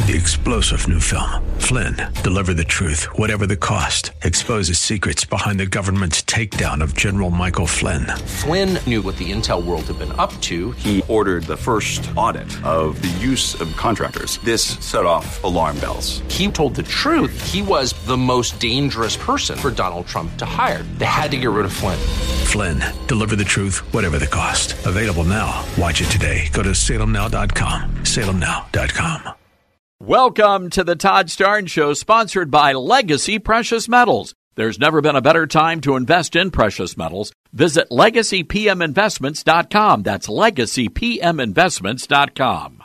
The explosive new film, Flynn, deliver the truth, whatever the cost. Exposes secrets behind the government's takedown of General Michael Flynn. Flynn knew what the intel world had been up to. He ordered the first audit of the use of contractors. This set off alarm bells. He told the truth. He was the most dangerous person for Donald Trump to hire. They had to get rid of Flynn. Flynn, deliver the truth, whatever the cost. Available now. Watch it today. Go to salemnow.com. salemnow.com. Welcome to the Todd Starnes Show, sponsored by Legacy Precious Metals. There's never been a better time to invest in precious metals. Visit LegacyPMInvestments.com. That's LegacyPMInvestments.com.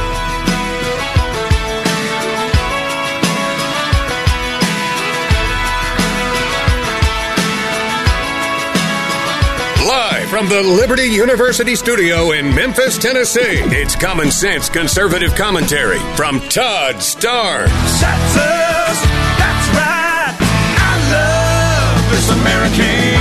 Live from the Liberty University studio in Memphis, Tennessee, it's Common Sense Conservative Commentary from Todd Starnes. Texas, that's right. I love this American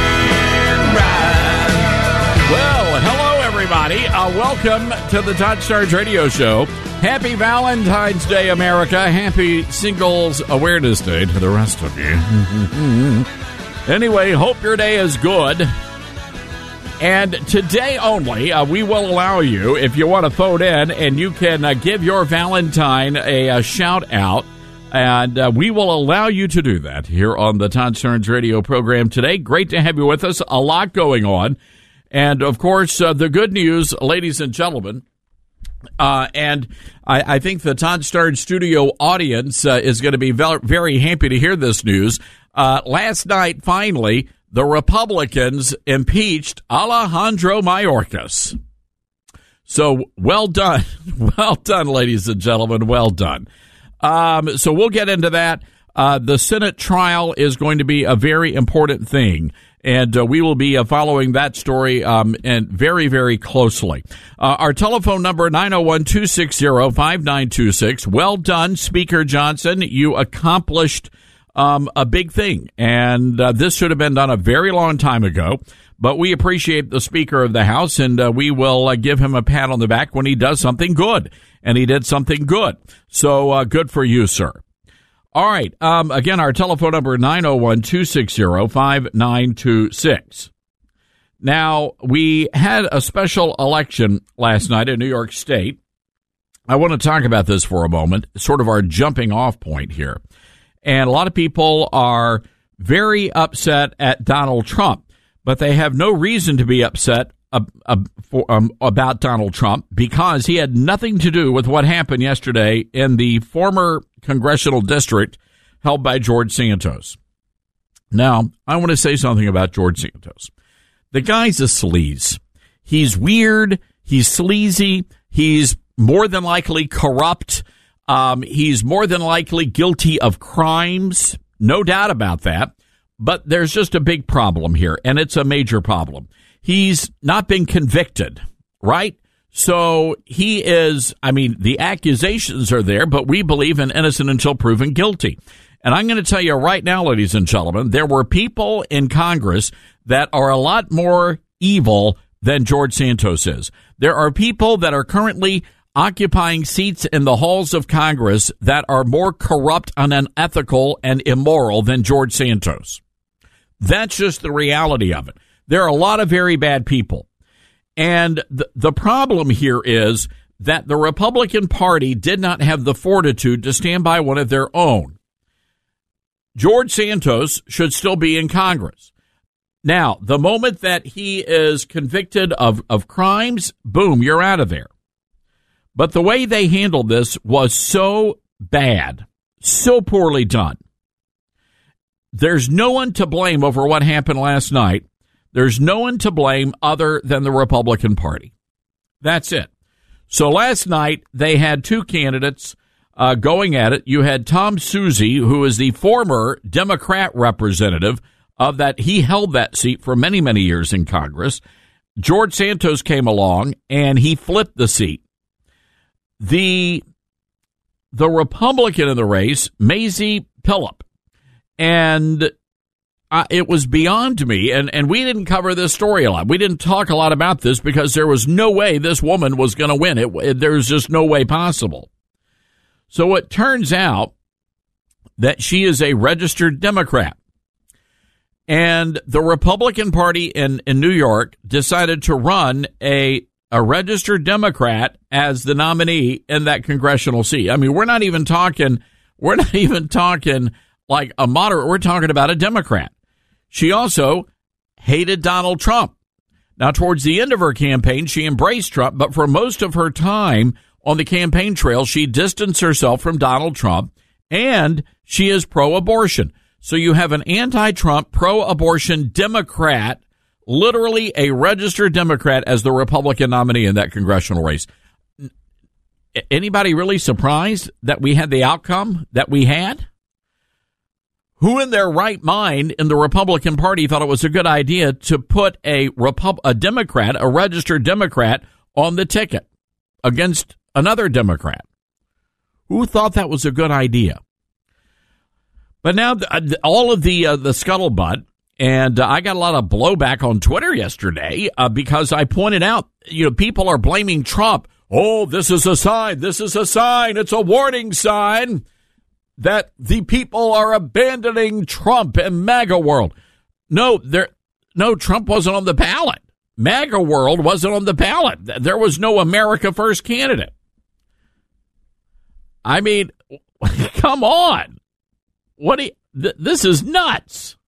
ride. Well, hello, everybody. Welcome to the Todd Starnes Radio Show. Happy Valentine's Day, America. Happy Singles Awareness Day to the rest of you. Anyway, hope your day is good. And today only, we will allow you, if you want to phone in, and you can give your Valentine a shout out, and we will allow you to do that here on the Todd Starnes radio program today. Great to have you with us. A lot going on. And, of course, the good news, ladies and gentlemen, and I think the Todd Starnes studio audience is going to be very happy to hear this news. Last night, finally, the Republicans impeached Alejandro Mayorkas. So well done. Well done, ladies and gentlemen. Well done. So we'll get into that. The Senate trial is going to be a very important thing, and we will be following that story and very, very closely. Our telephone number, 901-260-5926. Well done, Speaker Johnson. You accomplished a big thing, and this should have been done a very long time ago, but we appreciate the Speaker of the House, and we will give him a pat on the back when he does something good, and he did something good. So good for you, sir. All right. Again, our telephone number, 901-260-5926. Now, we had a special election last night in New York State. I want to talk about this for a moment, sort of our jumping off point here. And a lot of people are very upset at Donald Trump, but they have no reason to be upset about Donald Trump because he had nothing to do with what happened yesterday in the former congressional district held by George Santos. Now, I want to say something about George Santos. The guy's a sleaze. He's weird. He's sleazy. He's more than likely corrupt. He's more than likely guilty of crimes, no doubt about that, but there's just a big problem here, and it's a major problem. He's not been convicted, right? So he is, the accusations are there, but we believe in innocent until proven guilty. And I'm going to tell you right now, ladies and gentlemen, there were people in Congress that are a lot more evil than George Santos is. There are people that are currently occupying seats in the halls of Congress that are more corrupt and unethical and immoral than George Santos. That's just the reality of it. There are a lot of very bad people. And the problem here is that the Republican Party did not have the fortitude to stand by one of their own. George Santos should still be in Congress. Now, the moment that he is convicted of crimes, boom, you're out of there. But the way they handled this was so bad, so poorly done. There's no one to blame over what happened last night. There's no one to blame other than the Republican Party. That's it. So last night, they had two candidates going at it. You had Tom Suozzi, who is the former Democrat representative of that. He held that seat for many, many years in Congress. George Santos came along, and he flipped the seat. The Republican in the race, Mazie Pilip, and it was beyond me, and we didn't cover this story a lot. We didn't talk a lot about this because there was no way this woman was going to win. There's just no way possible. So it turns out that she is a registered Democrat. And the Republican Party in New York decided to run a registered Democrat as the nominee in that congressional seat. I mean, we're not even talking like a moderate. We're talking about a Democrat. She also hated Donald Trump. Now, towards the end of her campaign, she embraced Trump, but for most of her time on the campaign trail, she distanced herself from Donald Trump, and she is pro-abortion. So you have an anti-Trump, pro-abortion Democrat, literally a registered Democrat, as the Republican nominee in that congressional race. Anybody really surprised that we had the outcome that we had? Who in their right mind in the Republican Party thought it was a good idea to put a Democrat, a registered Democrat, on the ticket against another Democrat? Who thought that was a good idea? But now all of the scuttlebutt, and I got a lot of blowback on Twitter yesterday because I pointed out, people are blaming Trump. Oh, this is a sign. This is a sign. It's a warning sign that the people are abandoning Trump and MAGA world. No, Trump wasn't on the ballot. MAGA world wasn't on the ballot. There was no America First candidate. I mean, come on. This is nuts.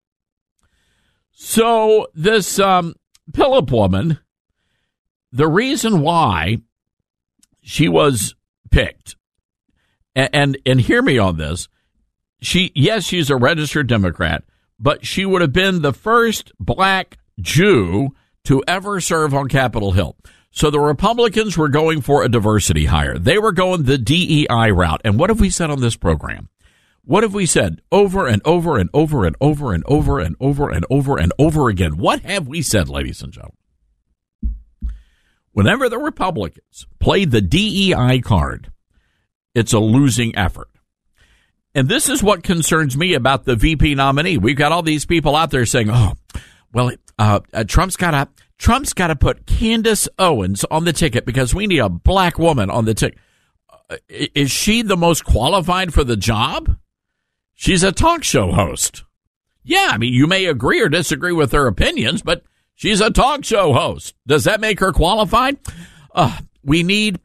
So this Phillip woman, the reason why she was picked, and hear me on this, she's a registered Democrat, but she would have been the first black Jew to ever serve on Capitol Hill. So the Republicans were going for a diversity hire. They were going the DEI route. And what have we said on this program? What have we said over and over and over and over and over and over and over and over again? What have we said, ladies and gentlemen? Whenever the Republicans play the DEI card, it's a losing effort. And this is what concerns me about the VP nominee. We've got all these people out there saying, Trump's got to put Candace Owens on the ticket because we need a black woman on the ticket. Is she the most qualified for the job? She's a talk show host. Yeah, I mean, you may agree or disagree with her opinions, but she's a talk show host. Does that make her qualified? We need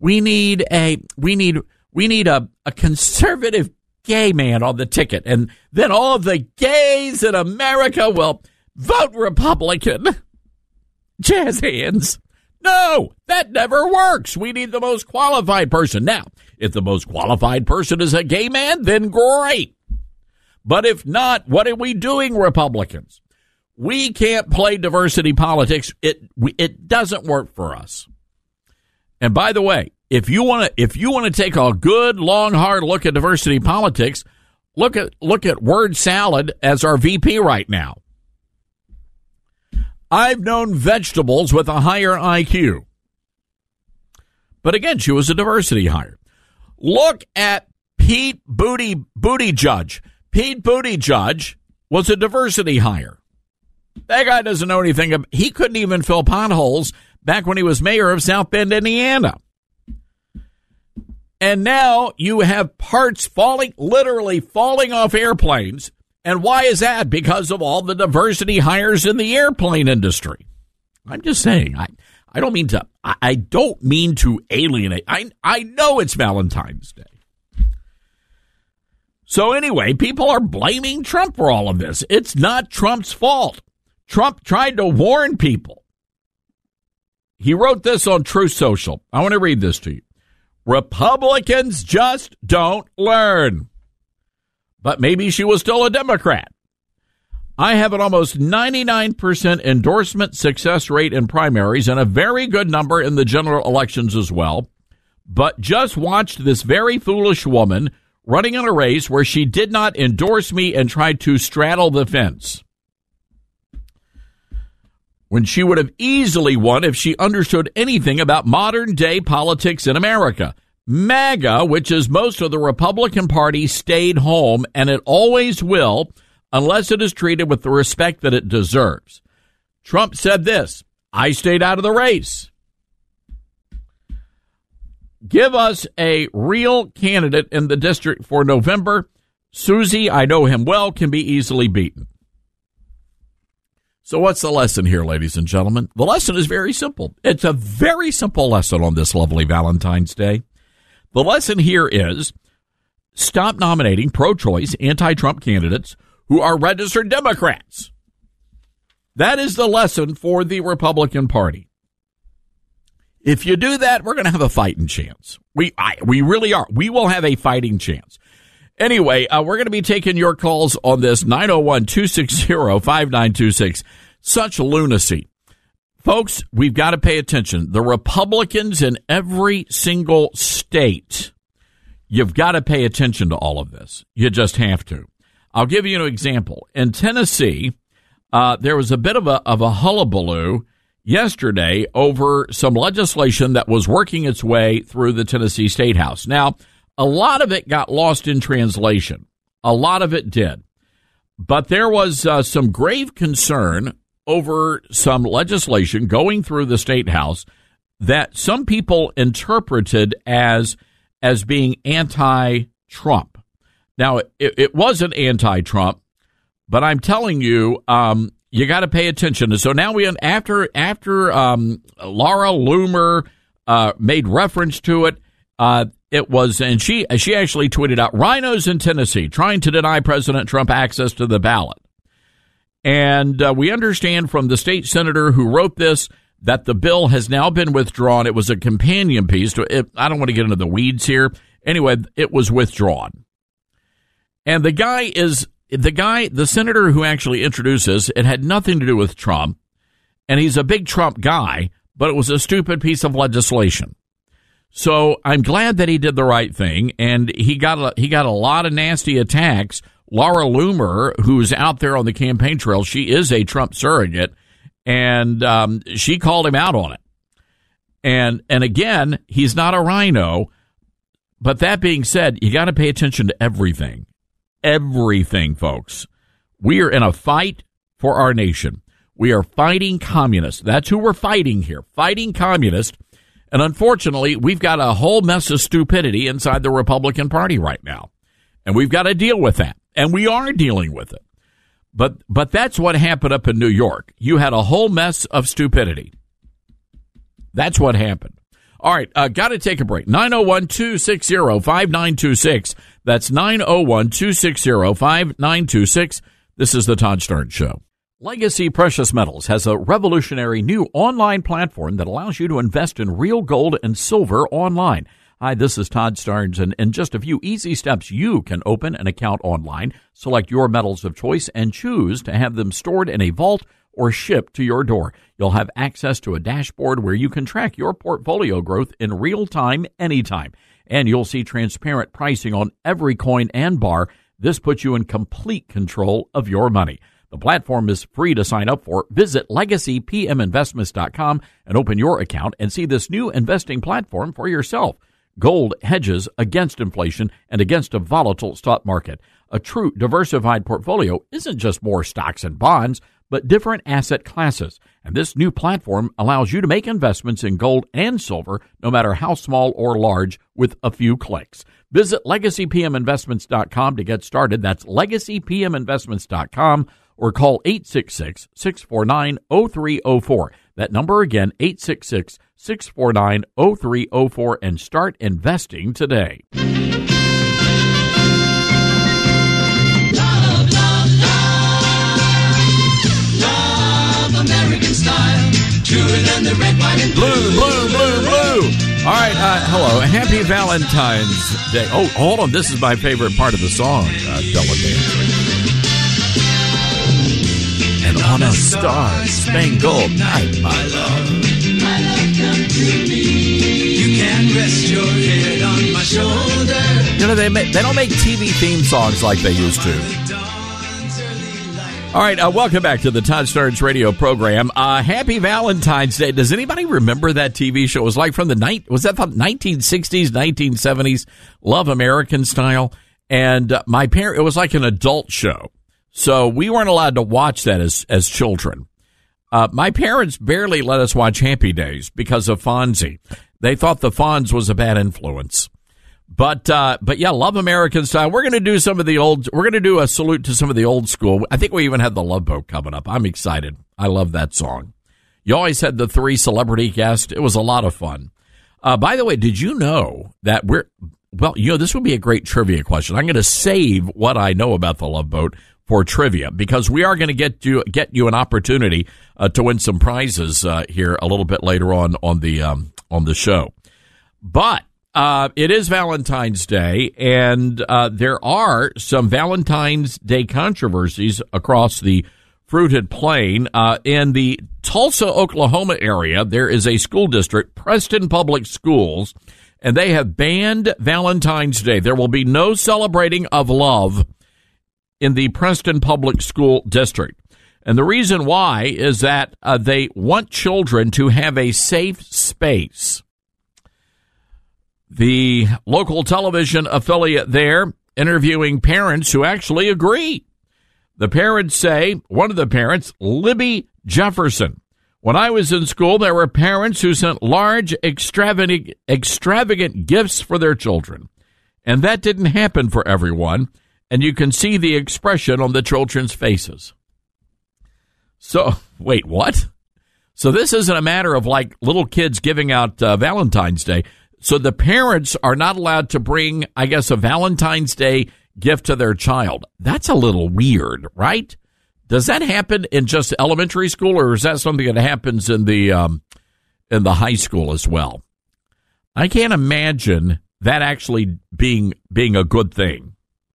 a conservative gay man on the ticket, and then all of the gays in America will vote Republican. Jazz hands. No, that never works. We need the most qualified person. Now, if the most qualified person is a gay man, then great. But if not, what are we doing, Republicans? We can't play diversity politics. It doesn't work for us. And by the way, if you want to take a good, long, hard look at diversity politics, look at word salad as our VP right now. I've known vegetables with a higher IQ. But again, she was a diversity hire. Look at Pete Buttigieg. Pete Buttigieg was a diversity hire. That guy doesn't know anything. He couldn't even fill potholes back when he was mayor of South Bend, Indiana. And now you have parts literally falling off airplanes. And why is that? Because of all the diversity hires in the airplane industry. I'm just saying, I don't mean to alienate. I know it's Valentine's Day. So anyway, people are blaming Trump for all of this. It's not Trump's fault. Trump tried to warn people. He wrote this on Truth Social. I want to read this to you. Republicans just don't learn. But maybe she was still a Democrat. I have an almost 99% endorsement success rate in primaries and a very good number in the general elections as well. But just watched this very foolish woman running in a race where she did not endorse me and tried to straddle the fence, when she would have easily won if she understood anything about modern-day politics in America. MAGA, which is most of the Republican Party, stayed home, and it always will unless it is treated with the respect that it deserves. Trump said this, I stayed out of the race. Give us a real candidate in the district for November. Susie, I know him well, can be easily beaten. So what's the lesson here, ladies and gentlemen? The lesson is very simple. It's a very simple lesson on this lovely Valentine's Day. The lesson here is stop nominating pro-choice, anti-Trump candidates who are registered Democrats. That is the lesson for the Republican Party. If you do that, we're going to have a fighting chance. We really are. We will have a fighting chance. Anyway, we're going to be taking your calls on this 901-260-5926. Such lunacy. Folks, we've got to pay attention. The Republicans in every single state, you've got to pay attention to all of this. You just have to. I'll give you an example. In Tennessee, there was a bit of a hullabaloo yesterday over some legislation that was working its way through the Tennessee State House. Now, a lot of it got lost in translation. A lot of it did. But there was some grave concern over some legislation going through the State House that some people interpreted as being anti-Trump. Now, it wasn't anti-Trump, but I'm telling you, you got to pay attention. And so now after Laura Loomer made reference to it, it was, and she actually tweeted out, "Rhinos in Tennessee trying to deny President Trump access to the ballot." And we understand from the state senator who wrote this that the bill has now been withdrawn. It was a companion piece to it. I don't want to get into the weeds here. Anyway, it was withdrawn. And the senator who actually introduced this, it had nothing to do with Trump, and he's a big Trump guy, but it was a stupid piece of legislation. So I'm glad that he did the right thing, and he got a lot of nasty attacks. Laura Loomer, who's out there on the campaign trail, she is a Trump surrogate, and she called him out on it. And again, he's not a rhino, but that being said, you got to pay attention to everything. Everything, folks. We are in a fight for our nation. We are fighting communists. That's who we're fighting here, fighting communists. And unfortunately, we've got a whole mess of stupidity inside the Republican Party right now. And we've got to deal with that. And we are dealing with it. But that's what happened up in New York. You had a whole mess of stupidity. That's what happened. All right, got to take a break. 901-260-5926. That's 901-260-5926. This is the Todd Starnes Show. Legacy Precious Metals has a revolutionary new online platform that allows you to invest in real gold and silver online. Hi, this is Todd Starnes, and in just a few easy steps, you can open an account online, select your metals of choice, and choose to have them stored in a vault or shipped to your door. You'll have access to a dashboard where you can track your portfolio growth in real time, anytime. And you'll see transparent pricing on every coin and bar. This puts you in complete control of your money. The platform is free to sign up for. Visit LegacyPMInvestments.com and open your account and see this new investing platform for yourself. Gold hedges against inflation and against a volatile stock market. A true diversified portfolio isn't just more stocks and bonds, but different asset classes. And this new platform allows you to make investments in gold and silver, no matter how small or large, with a few clicks. Visit LegacyPMInvestments.com to get started. That's LegacyPMInvestments.com, or call 866-649-0304. That number again, 866-649-0304, and start investing today. Blue, blue, blue, blue. All right, hello. Happy Valentine's Day. Oh, hold on. This is my favorite part of the song, Delegate. And on a star-spangled night, my love, come to me. You can rest your head on my shoulder. You know, they don't make TV theme songs like they used to. All right, welcome back to the Todd Starnes radio program. Happy Valentine's Day. Does anybody remember that TV show? It was like from the 1960s, 1970s, Love American style. And it was like an adult show. So we weren't allowed to watch that as children. My parents barely let us watch Happy Days because of Fonzie. They thought the Fonz was a bad influence. But yeah, Love American Style. We're going to do we're going to do a salute to some of the old school. I think we even had the Love Boat coming up. I'm excited. I love that song. You always had the 3 celebrity guests. It was a lot of fun. By the way, did you know that this would be a great trivia question. I'm going to save what I know about the Love Boat for trivia because we are going to get you an opportunity to win some prizes here a little bit later on the show. But it is Valentine's Day, and there are some Valentine's Day controversies across the Fruited Plain. In the Tulsa, Oklahoma area, there is a school district, Preston Public Schools, and they have banned Valentine's Day. There will be no celebrating of love in the Preston Public School District. And the reason why is that they want children to have a safe space. The local television affiliate there interviewing parents who actually agree. The parents say, one of the parents, Libby Jefferson, when I was in school, there were parents who sent large, extravagant gifts for their children. And that didn't happen for everyone. And you can see the expression on the children's faces. So, wait, what? So this isn't a matter of like little kids giving out Valentine's Day. So the parents are not allowed to bring, I guess, a Valentine's Day gift to their child. That's a little weird, right? Does that happen in just elementary school, or is that something that happens in the high school as well? I can't imagine that actually being a good thing.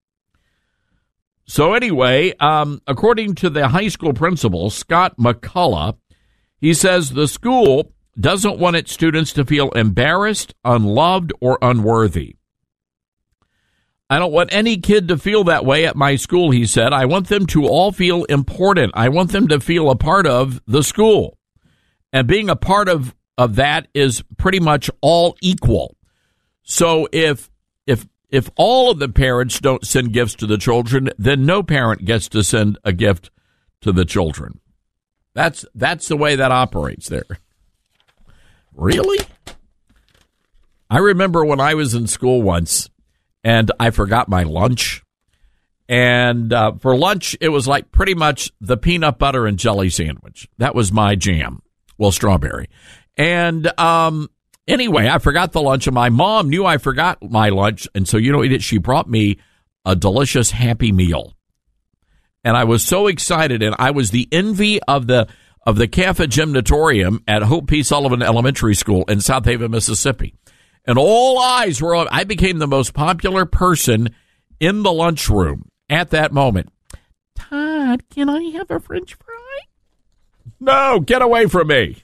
So anyway, according to the high school principal, Scott McCullough, he says the school doesn't want its students to feel embarrassed, unloved, or unworthy. I don't want any kid to feel that way at my school, he said. I want them to all feel important. I want them to feel a part of the school. And being a part of that is pretty much all equal. So if all of the parents don't send gifts to the children, then no parent gets to send a gift to the children. That's the way that operates there. Really? I remember when I was in school once, and I forgot my lunch. And for lunch, it was like pretty much the peanut butter and jelly sandwich. That was my jam. Well, strawberry. And anyway, I forgot the lunch, and my mom knew I forgot my lunch. And so, she brought me a delicious Happy Meal. And I was so excited, and I was the envy of the CAFA Gymnatorium at Hope P. Sullivan Elementary School in South Haven, Mississippi. And all eyes were on. I became the most popular person in the lunchroom at that moment. Todd, can I have a French fry? No, get away from me.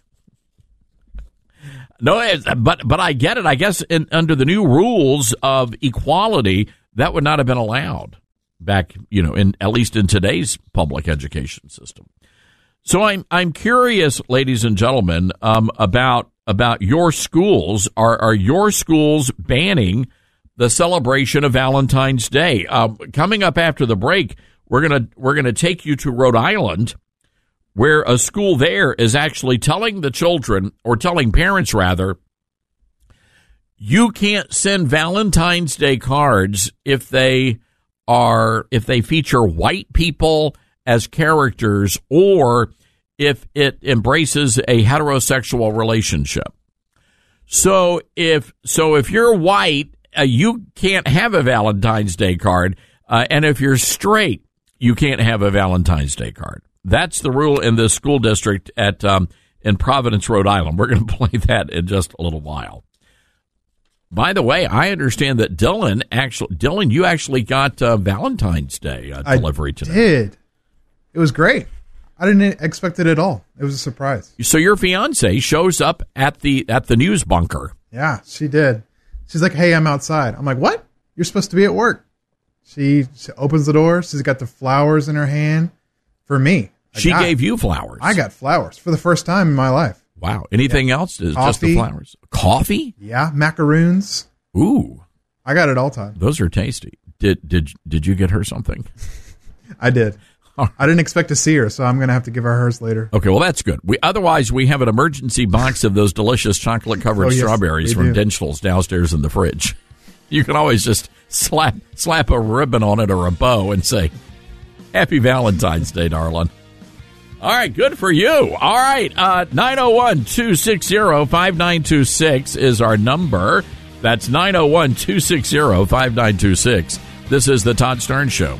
No, but I get it. I guess under the new rules of equality, that would not have been allowed back, at least in today's public education system. So I'm curious, ladies and gentlemen, about your schools. Are your schools banning the celebration of Valentine's Day? Coming up after the break, we're gonna take you to Rhode Island, where a school there is actually telling the children, or telling parents rather, you can't send Valentine's Day cards if they feature white people as characters, or if it embraces a heterosexual relationship. So if you're white, you can't have a Valentine's Day card, and if you're straight, you can't have a Valentine's Day card. That's the rule in the school district in Providence, Rhode Island. We're going to play that in just a little while. By the way, I understand that Dylan, you actually got Valentine's Day delivery today. I did. It was great. I didn't expect it at all. It was a surprise. So your fiance shows up at the news bunker. Yeah, she did. She's like, "Hey, I'm outside." I'm like, "What? You're supposed to be at work." She opens the door. She's got the flowers in her hand for me. She gave you flowers. I got flowers for the first time in my life. Wow. Anything else? Is Coffee. Just the flowers? Coffee? Yeah, macaroons. Ooh. I got it all time. Those are tasty. Did you get her something? I did. I didn't expect to see her, so I'm going to have to give her hers later. Okay, well, that's good. Otherwise, we have an emergency box of those delicious chocolate-covered strawberries from Dinchel's downstairs in the fridge. You can always just slap a ribbon on it or a bow and say, Happy Valentine's Day, darling. All right, good for you. All right, 901-260-5926 is our number. That's 901-260-5926. This is the Todd Stern Show.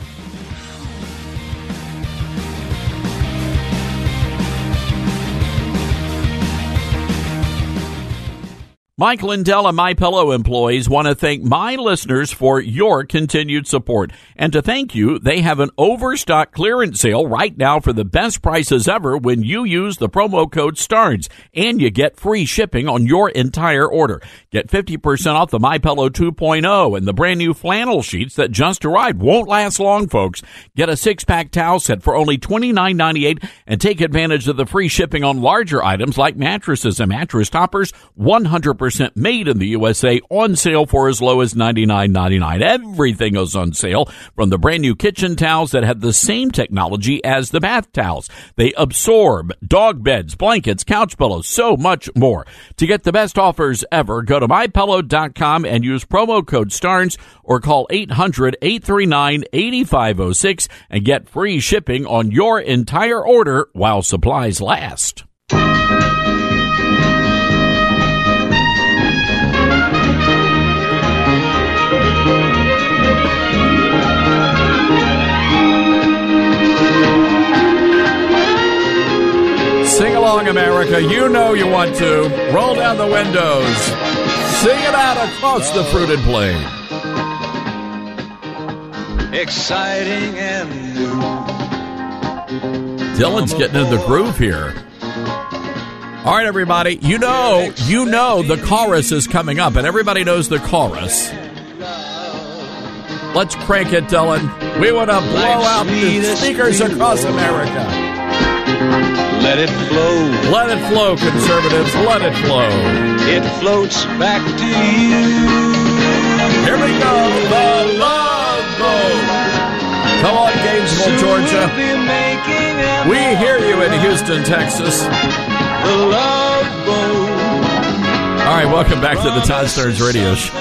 Mike Lindell and MyPillow employees want to thank my listeners for your continued support. And to thank you, they have an overstock clearance sale right now for the best prices ever when you use the promo code STARNS. And you get free shipping on your entire order. Get 50% off the MyPillow 2.0 and the brand new flannel sheets that just arrived. Won't last long, folks. Get a 6-pack towel set for only $29.98 and take advantage of the free shipping on larger items like mattresses and mattress toppers. 100% made in the USA, on sale for as low as $99.99. Everything is on sale, from the brand new kitchen towels that have the same technology as the bath towels. They absorb dog beds, blankets, couch pillows, so much more. To get the best offers ever, go to MyPillow.com and use promo code STARNS or call 800-839-8506 and get free shipping on your entire order while supplies last. Sing along, America. You know you want to. Roll down the windows. Sing it out across the fruited plain. Exciting and new. Dylan's getting in the groove here. All right, everybody. You know the chorus is coming up, and everybody knows the chorus. Let's crank it, Dylan. We want to blow out the speakers across America. Let it flow. Let it flow, conservatives. Let it flow. It floats back to you. Here we go. The Love Boat. Come on, Gainesville, Georgia. We hear you in Houston, Texas. The Love Boat. All right, welcome back to the Todd Stearns Radio Show.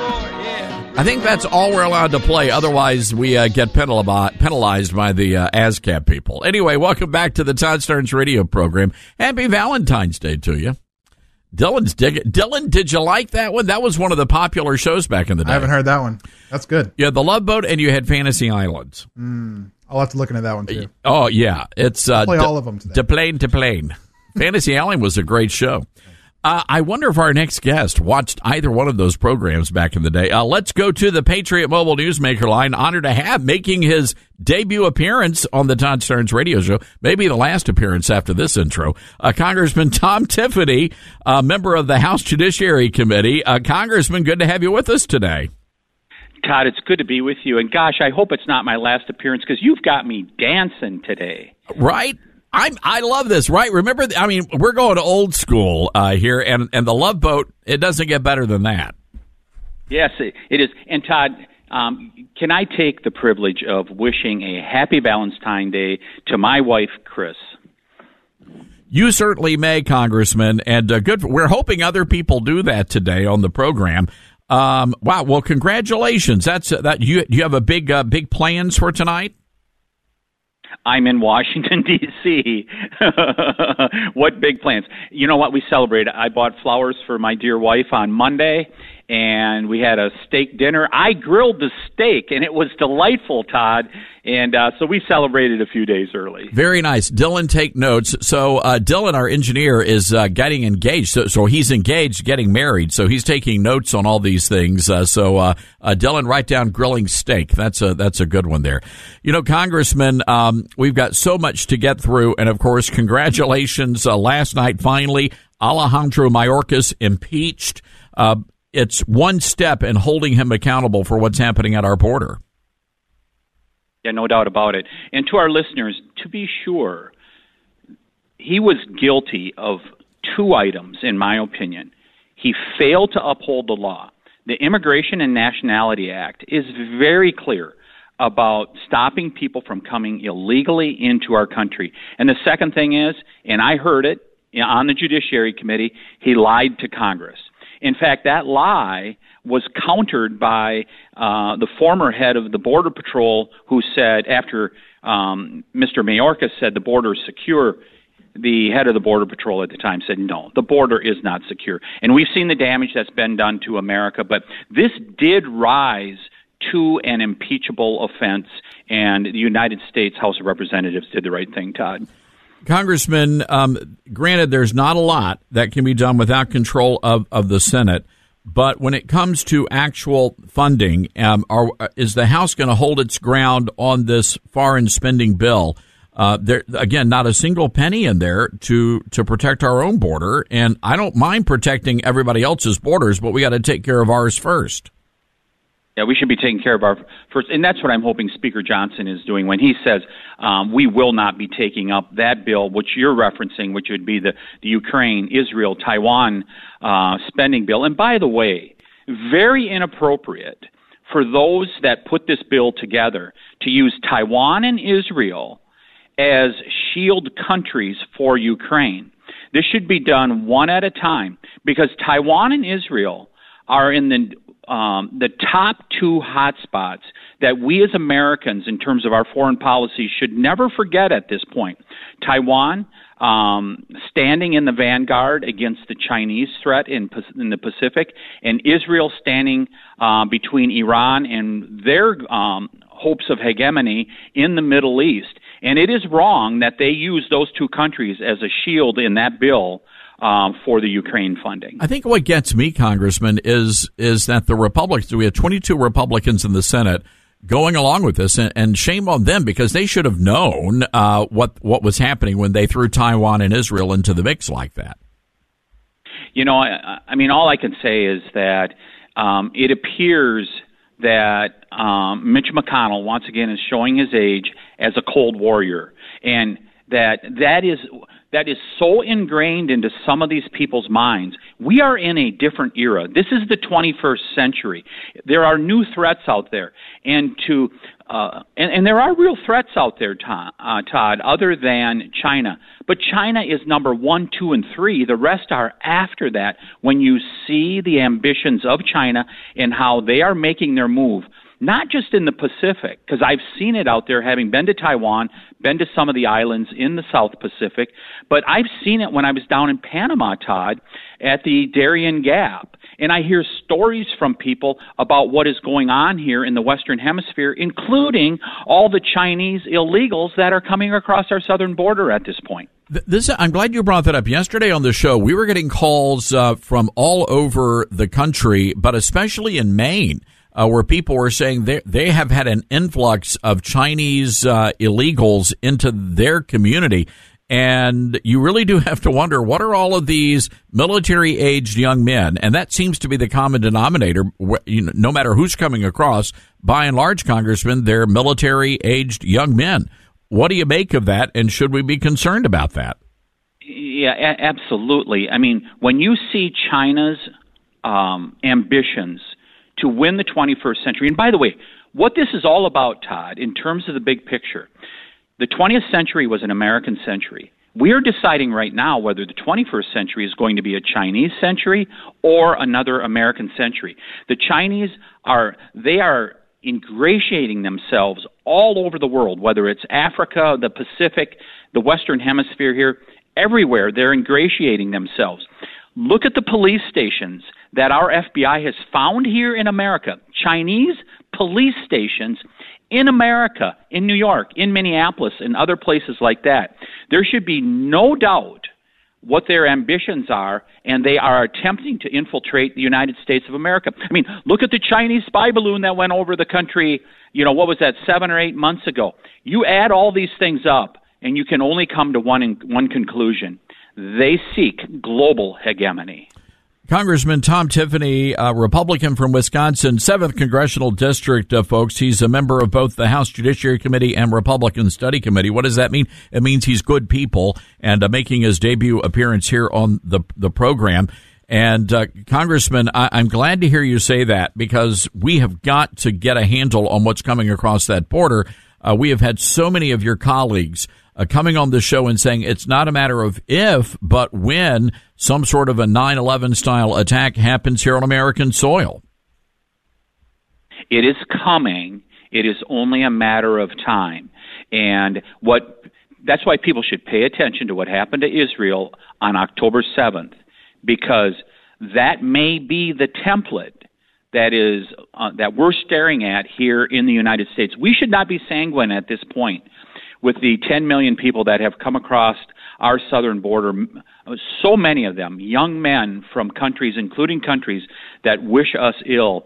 I think that's all we're allowed to play. Otherwise, we get penalized by the ASCAP people. Anyway, welcome back to the Todd Stearns radio program. Happy Valentine's Day to you. Dylan's digging. Dylan, did you like that one? That was one of the popular shows back in the day. I haven't heard that one. That's good. You had the Love Boat and you had Fantasy Islands. I'll have to look into that one, too. Oh, yeah. It's I'll play all of them today. De plane. Fantasy Island was a great show. I wonder if our next guest watched either one of those programs back in the day. Let's go to the Patriot Mobile Newsmaker line. Honored to have making his debut appearance on the Todd Stearns Radio Show, maybe the last appearance after this intro, Congressman Tom Tiffany, member of the House Judiciary Committee. Congressman, good to have you with us today. Todd, it's good to be with you. And gosh, I hope it's not my last appearance because you've got me dancing today. Right? I love this, right? Remember, we're going old school here, and the Love Boat, it doesn't get better than that. Yes, it is. And Todd, can I take the privilege of wishing a happy Valentine's Day to my wife, Chris? You certainly may, Congressman, and good. We're hoping other people do that today on the program. Wow, well, congratulations. That's that. You have a big plans for tonight? I'm in Washington, D.C. What big plans? You know what? We celebrated. I bought flowers for my dear wife on Monday, and we had a steak dinner. I grilled the steak, and it was delightful, Todd. And so we celebrated a few days early. Very nice. Dylan, take notes. So Dylan, our engineer, is getting engaged. So he's engaged, getting married. So he's taking notes on all these things. So Dylan, write down grilling steak. That's a good one there. You know, Congressman, we've got so much to get through. And, of course, congratulations. Last night, finally, Alejandro Mayorkas impeached. It's one step in holding him accountable for what's happening at our border. Yeah, no doubt about it. And to our listeners, to be sure, he was guilty of two items, in my opinion. He failed to uphold the law. The Immigration and Nationality Act is very clear. about stopping people from coming illegally into our country. And the second thing is, and I heard it on the Judiciary Committee, he lied to Congress. In fact, that lie was countered by the former head of the Border Patrol, who said, after Mr. Mayorkas said the border is secure, the head of the Border Patrol at the time said, no, the border is not secure. And we've seen the damage that's been done to America, but this did rise to an impeachable offense, and the United States House of Representatives did the right thing, Todd. Congressman, granted, there's not a lot that can be done without control of the Senate, but when it comes to actual funding, is the House going to hold its ground on this foreign spending bill? There, again, not a single penny in there to protect our own border, and I don't mind protecting everybody else's borders, but we got to take care of ours first. Yeah, we should be taking care of our first, and that's what I'm hoping Speaker Johnson is doing when he says we will not be taking up that bill, which you're referencing, which would be the Ukraine, Israel, Taiwan spending bill. And by the way, very inappropriate for those that put this bill together to use Taiwan and Israel as shield countries for Ukraine. This should be done one at a time, because Taiwan and Israel are in the top two hotspots that we as Americans, in terms of our foreign policy, should never forget at this point. Taiwan standing in the vanguard against the Chinese threat in the Pacific, and Israel standing between Iran and their hopes of hegemony in the Middle East. And it is wrong that they use those two countries as a shield in that bill for the Ukraine funding. I think what gets me, Congressman, is that the Republicans, we have 22 Republicans in the Senate going along with this, and shame on them, because they should have known what was happening when they threw Taiwan and Israel into the mix like that. You know, I mean, all I can say is that it appears that Mitch McConnell, once again, is showing his age as a Cold Warrior, and that is so ingrained into some of these people's minds. We are in a different era. This is the 21st century. There are new threats out there, and there are real threats out there, Todd, other than China. But China is number 1, 2, and 3. The rest are after that. When you see the ambitions of China and how they are making their move, not just in the Pacific, because I've seen it out there, having been to Taiwan, been to some of the islands in the South Pacific, but I've seen it when I was down in Panama, Todd, at the Darien Gap. And I hear stories from people about what is going on here in the Western Hemisphere, including all the Chinese illegals that are coming across our southern border at this point. I'm glad you brought that up. Yesterday on the show, we were getting calls from all over the country, but especially in Maine, where people were saying they have had an influx of Chinese illegals into their community. And you really do have to wonder, what are all of these military-aged young men? And that seems to be the common denominator. No matter who's coming across, by and large, Congressman, they're military-aged young men. What do you make of that, and should we be concerned about that? Yeah, absolutely. I mean, when you see China's ambitions to win the 21st century, and by the way, what this is all about, Todd, in terms of the big picture, the 20th century was an American century. We are deciding right now whether the 21st century is going to be a Chinese century or another American century. The Chinese are ingratiating themselves all over the world, whether it's Africa, the Pacific, the Western Hemisphere here, everywhere they're ingratiating themselves. Look at the police stations that our FBI has found here in America, Chinese police stations in America, in New York, in Minneapolis, and other places like that. There should be no doubt what their ambitions are, and they are attempting to infiltrate the United States of America. I mean, look at the Chinese spy balloon that went over the country, what was that, 7 or 8 months ago? You add all these things up, and you can only come to one conclusion. They seek global hegemony. Congressman Tom Tiffany, Republican from Wisconsin, 7th Congressional District, folks. He's a member of both the House Judiciary Committee and Republican Study Committee. What does that mean? It means he's good people, and making his debut appearance here on the program. And Congressman, I'm glad to hear you say that, because we have got to get a handle on what's coming across that border. We have had so many of your colleagues coming on the show and saying it's not a matter of if, but when some sort of a 9/11 style attack happens here on American soil. It is coming. It is only a matter of time. And that's why people should pay attention to what happened to Israel on October 7th, because that may be the template that we're staring at here in the United States. We should not be sanguine at this point with the 10 million people that have come across our southern border, so many of them, young men from countries, including countries that wish us ill.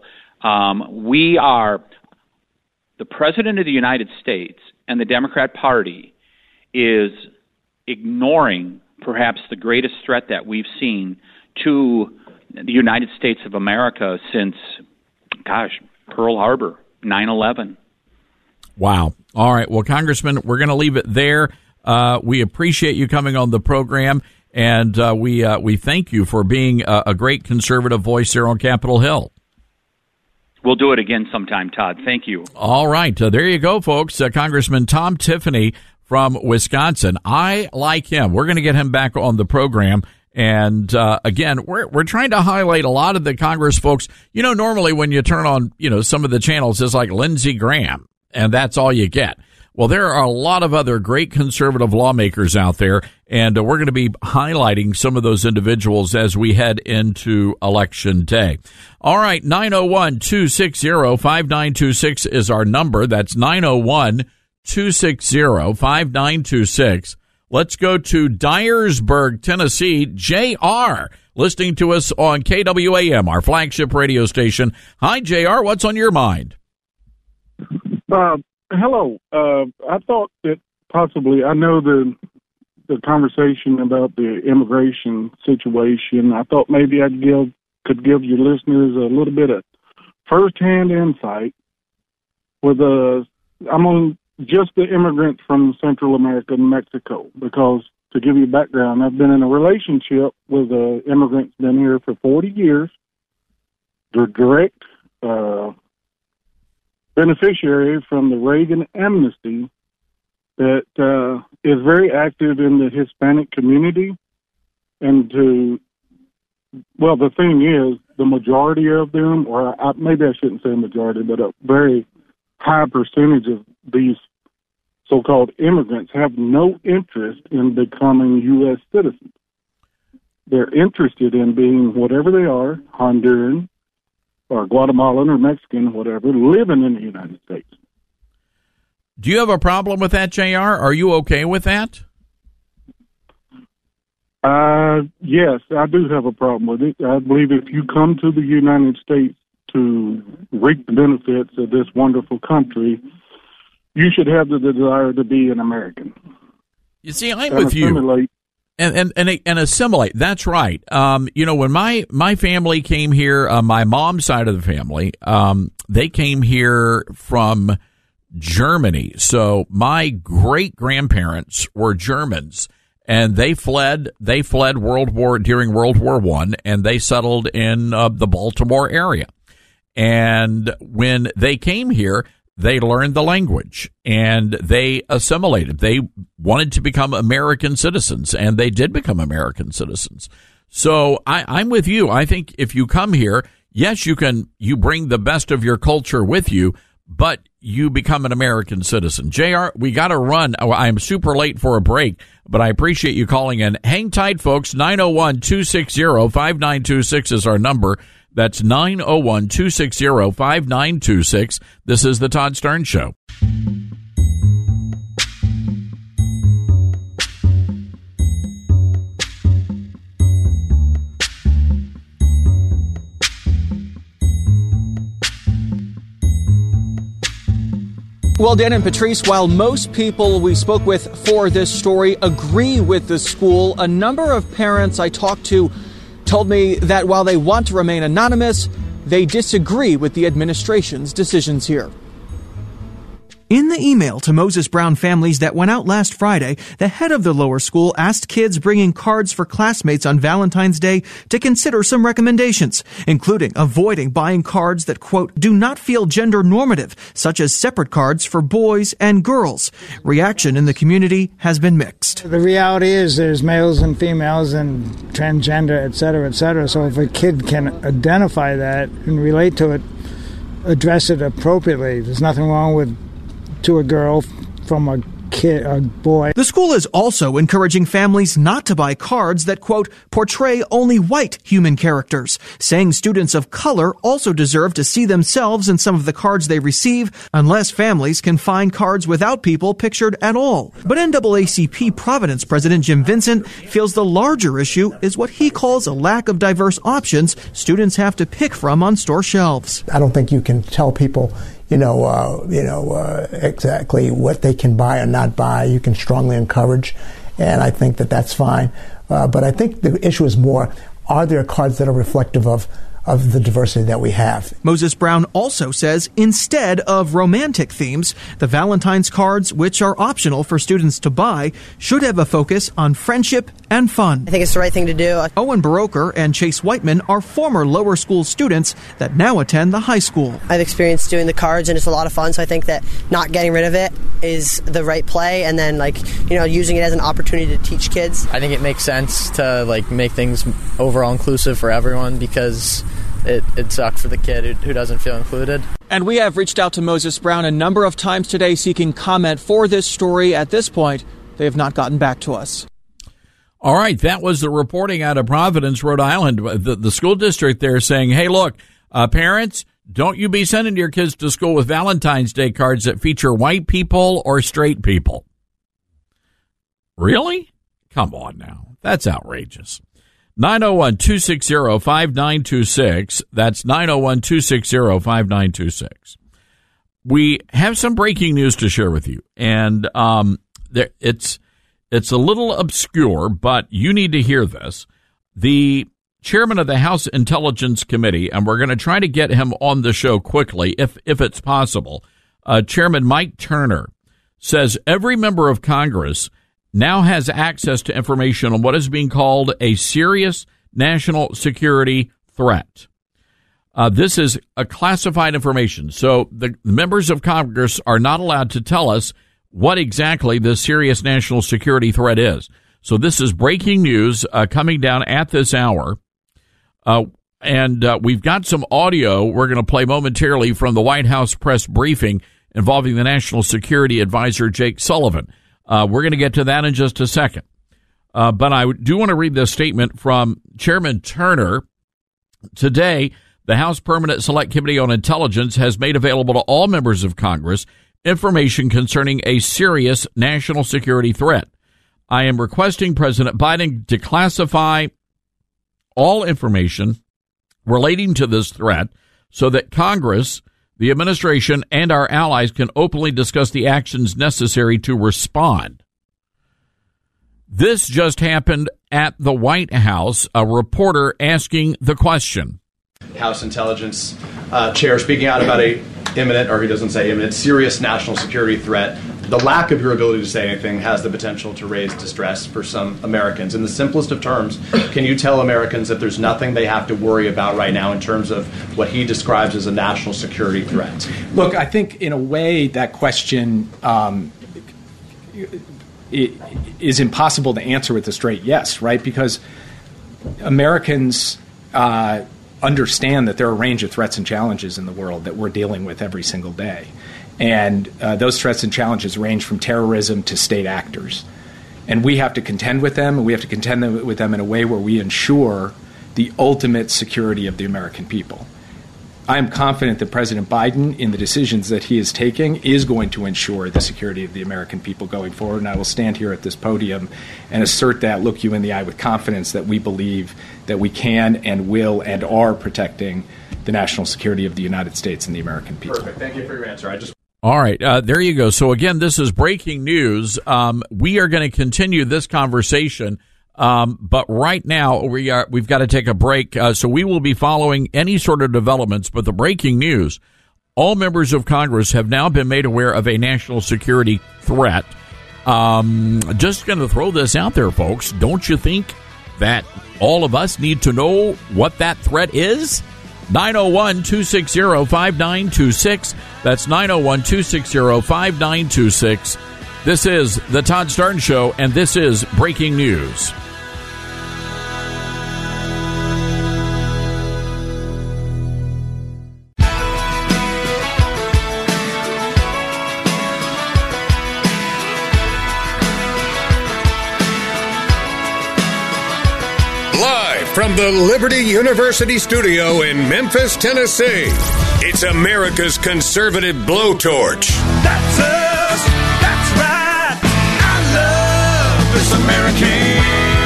The President of the United States and the Democrat Party is ignoring perhaps the greatest threat that we've seen to the United States of America since, Pearl Harbor, 9/11. Wow. All right. Well, Congressman, we're going to leave it there. We appreciate you coming on the program, and we thank you for being a great conservative voice there on Capitol Hill. We'll do it again sometime, Todd. Thank you. All right. There you go, folks. Congressman Tom Tiffany from Wisconsin. I like him. We're going to get him back on the program. And again, we're trying to highlight a lot of the Congress folks. You know, normally when you turn on, some of the channels, it's like Lindsey Graham, and that's all you get. Well, there are a lot of other great conservative lawmakers out there, and we're going to be highlighting some of those individuals as we head into Election Day. All right, 901-260-5926 is our number. That's 901-260-5926. Let's go to Dyersburg, Tennessee. JR, listening to us on KWAM, our flagship radio station. Hi, JR. What's on your mind? Hello. I thought that possibly, I know the conversation about the immigration situation. I thought maybe I could give your listeners a little bit of firsthand insight with I'm on just the immigrants from Central America and Mexico, because to give you background, I've been in a relationship with an immigrant that's been here for 40 years. They're direct beneficiary from the Reagan amnesty that is very active in the Hispanic community. And the thing is, the majority of them, or maybe I shouldn't say majority, but a very high percentage of these so-called immigrants have no interest in becoming U.S. citizens. They're interested in being whatever they are, Honduran, or Guatemalan or Mexican, whatever, living in the United States. Do you have a problem with that, JR? Are you okay with that? Yes, I do have a problem with it. I believe if you come to the United States to reap the benefits of this wonderful country, you should have the desire to be an American. You see, I'm with you. And assimilate. That's right. When my family came here, my mom's side of the family, they came here from Germany. So my great grandparents were Germans, and they fled during World War I, and they settled in the Baltimore area. And when they came here, they learned the language and they assimilated. They wanted to become American citizens, and they did become American citizens. So I'm with you. I think if you come here, yes, you bring the best of your culture with you, but you become an American citizen. JR, we got to run. I'm super late for a break, but I appreciate you calling in. Hang tight, folks. 901-260-5926 is our number. That's 901-260-5926. This is the Todd Stern Show. Well, Dan and Patrice, while most people we spoke with for this story agree with the school, a number of parents I talked to told me that while they want to remain anonymous, they disagree with the administration's decisions here. In the email to Moses Brown families that went out last Friday, the head of the lower school asked kids bringing cards for classmates on Valentine's Day to consider some recommendations, including avoiding buying cards that, quote, do not feel gender normative, such as separate cards for boys and girls. Reaction in the community has been mixed. The reality is there's males and females and transgender, et cetera, et cetera. So if a kid can identify that and relate to it, address it appropriately. There's nothing wrong with to a girl from a boy. The school is also encouraging families not to buy cards that, quote, portray only white human characters, saying students of color also deserve to see themselves in some of the cards they receive, unless families can find cards without people pictured at all. But NAACP Providence President Jim Vincent feels the larger issue is what he calls a lack of diverse options students have to pick from on store shelves. I don't think you can tell people exactly what they can buy or not buy. You can strongly encourage, and I think that that's fine. But I think the issue is more, are there cards that are reflective of the diversity that we have? Moses Brown also says instead of romantic themes, the Valentine's cards, which are optional for students to buy, should have a focus on friendship and fun. I think it's the right thing to do. Owen Baroker and Chase Whiteman are former lower school students that now attend the high school. I've experienced doing the cards, and it's a lot of fun, so I think that not getting rid of it is the right play, and then using it as an opportunity to teach kids. I think it makes sense to make things overall inclusive for everyone, because it sucked for the kid who doesn't feel included. And we have reached out to Moses Brown a number of times today seeking comment for this story. At this point, they have not gotten back to us. All right, that was the reporting out of Providence, Rhode Island. The school district there saying, hey, look, parents, don't you be sending your kids to school with Valentine's Day cards that feature white people or straight people. Really? Come on now. That's outrageous. 901-260-5926. That's 901-260-5926. We have some breaking news to share with you, and it's a little obscure, but you need to hear this. The chairman of the House Intelligence Committee, and we're going to try to get him on the show quickly, if it's possible, Chairman Mike Turner, says every member of Congress now has access to information on what is being called a serious national security threat. This is a classified information, so the members of Congress are not allowed to tell us what exactly the serious national security threat is. So this is breaking news coming down at this hour, and we've got some audio we're going to play momentarily from the White House press briefing involving the National Security Advisor, Jake Sullivan. We're going to get to that in just a second. But I do want to read this statement from Chairman Turner. Today, the House Permanent Select Committee on Intelligence has made available to all members of Congress information concerning a serious national security threat. I am requesting President Biden to classify all information relating to this threat so that Congress, the administration, and our allies can openly discuss the actions necessary to respond. This just happened at the White House, a reporter asking the question. House Intelligence Chair speaking out about a imminent, or he doesn't say imminent, serious national security threat. The lack of your ability to say anything has the potential to raise distress for some Americans. In the simplest of terms, can you tell Americans that there's nothing they have to worry about right now in terms of what he describes as a national security threat? Look, I think in a way that question is impossible to answer with a straight yes, right? Because Americans understand that there are a range of threats and challenges in the world that we're dealing with every single day. And those threats and challenges range from terrorism to state actors. And we have to contend with them, and we have to contend with them in a way where we ensure the ultimate security of the American people. I am confident that President Biden, in the decisions that he is taking, is going to ensure the security of the American people going forward. And I will stand here at this podium and assert that, look you in the eye with confidence, that we believe that we can and will and are protecting the national security of the United States and the American people. Perfect. Thank you for your answer. All right. There you go. So, again, this is breaking news. We are going to continue this conversation. But right now we've got to take a break. So we will be following any sort of developments. But the breaking news, all members of Congress have now been made aware of a national security threat. Just going to throw this out there, folks. Don't you think that all of us need to know what that threat is? 901-260-5926. That's 901-260-5926. This is the Todd Starnes Show, and this is Breaking News. From the Liberty University studio in Memphis, Tennessee, it's America's conservative blowtorch. That's us. That's right. I love this American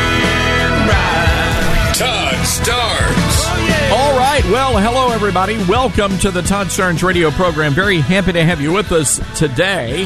ride. Todd Starnes. Oh, yeah. All right. Well, hello, everybody. Welcome to the Todd Starnes radio program. Very happy to have you with us today.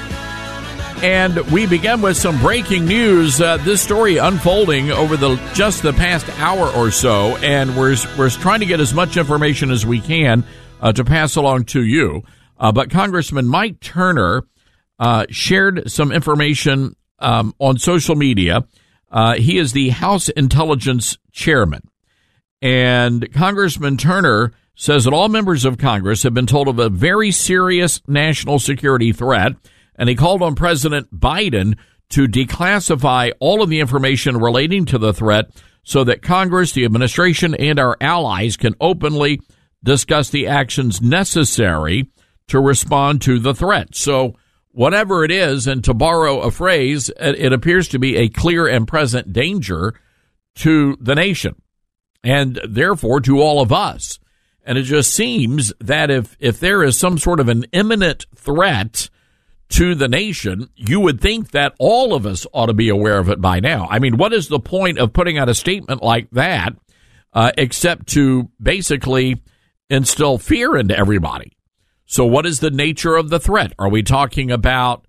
And we begin with some breaking news. This story unfolding over just the past hour or so, and we're trying to get as much information as we can to pass along to you. But Congressman Mike Turner shared some information on social media. He is the House Intelligence Chairman, and Congressman Turner says that all members of Congress have been told of a very serious national security threat. And he called on President Biden to declassify all of the information relating to the threat so that Congress, the administration, and our allies can openly discuss the actions necessary to respond to the threat. So whatever it is, and to borrow a phrase, it appears to be a clear and present danger to the nation and therefore to all of us. And it just seems that if there is some sort of an imminent threat to the nation, you would think that all of us ought to be aware of it by now. I mean, what is the point of putting out a statement like that except to basically instill fear into everybody? So what is the nature of the threat? Are we talking about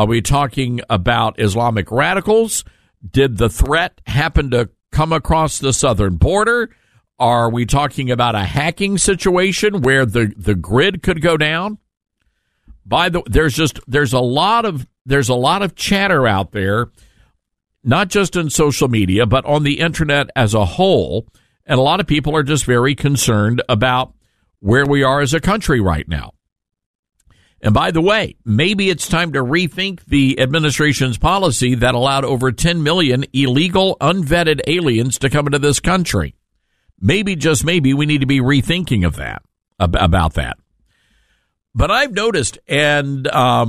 Islamic radicals? Did the threat happen to come across the southern border? Are we talking about a hacking situation where the grid could go down? There's a lot of chatter out there, not just in social media, but on the internet as a whole. And a lot of people are just very concerned about where we are as a country right now. And by the way, maybe it's time to rethink the administration's policy that allowed over 10 million illegal, unvetted aliens to come into this country. Maybe, just maybe, we need to be rethinking of that, about that. But I've noticed, and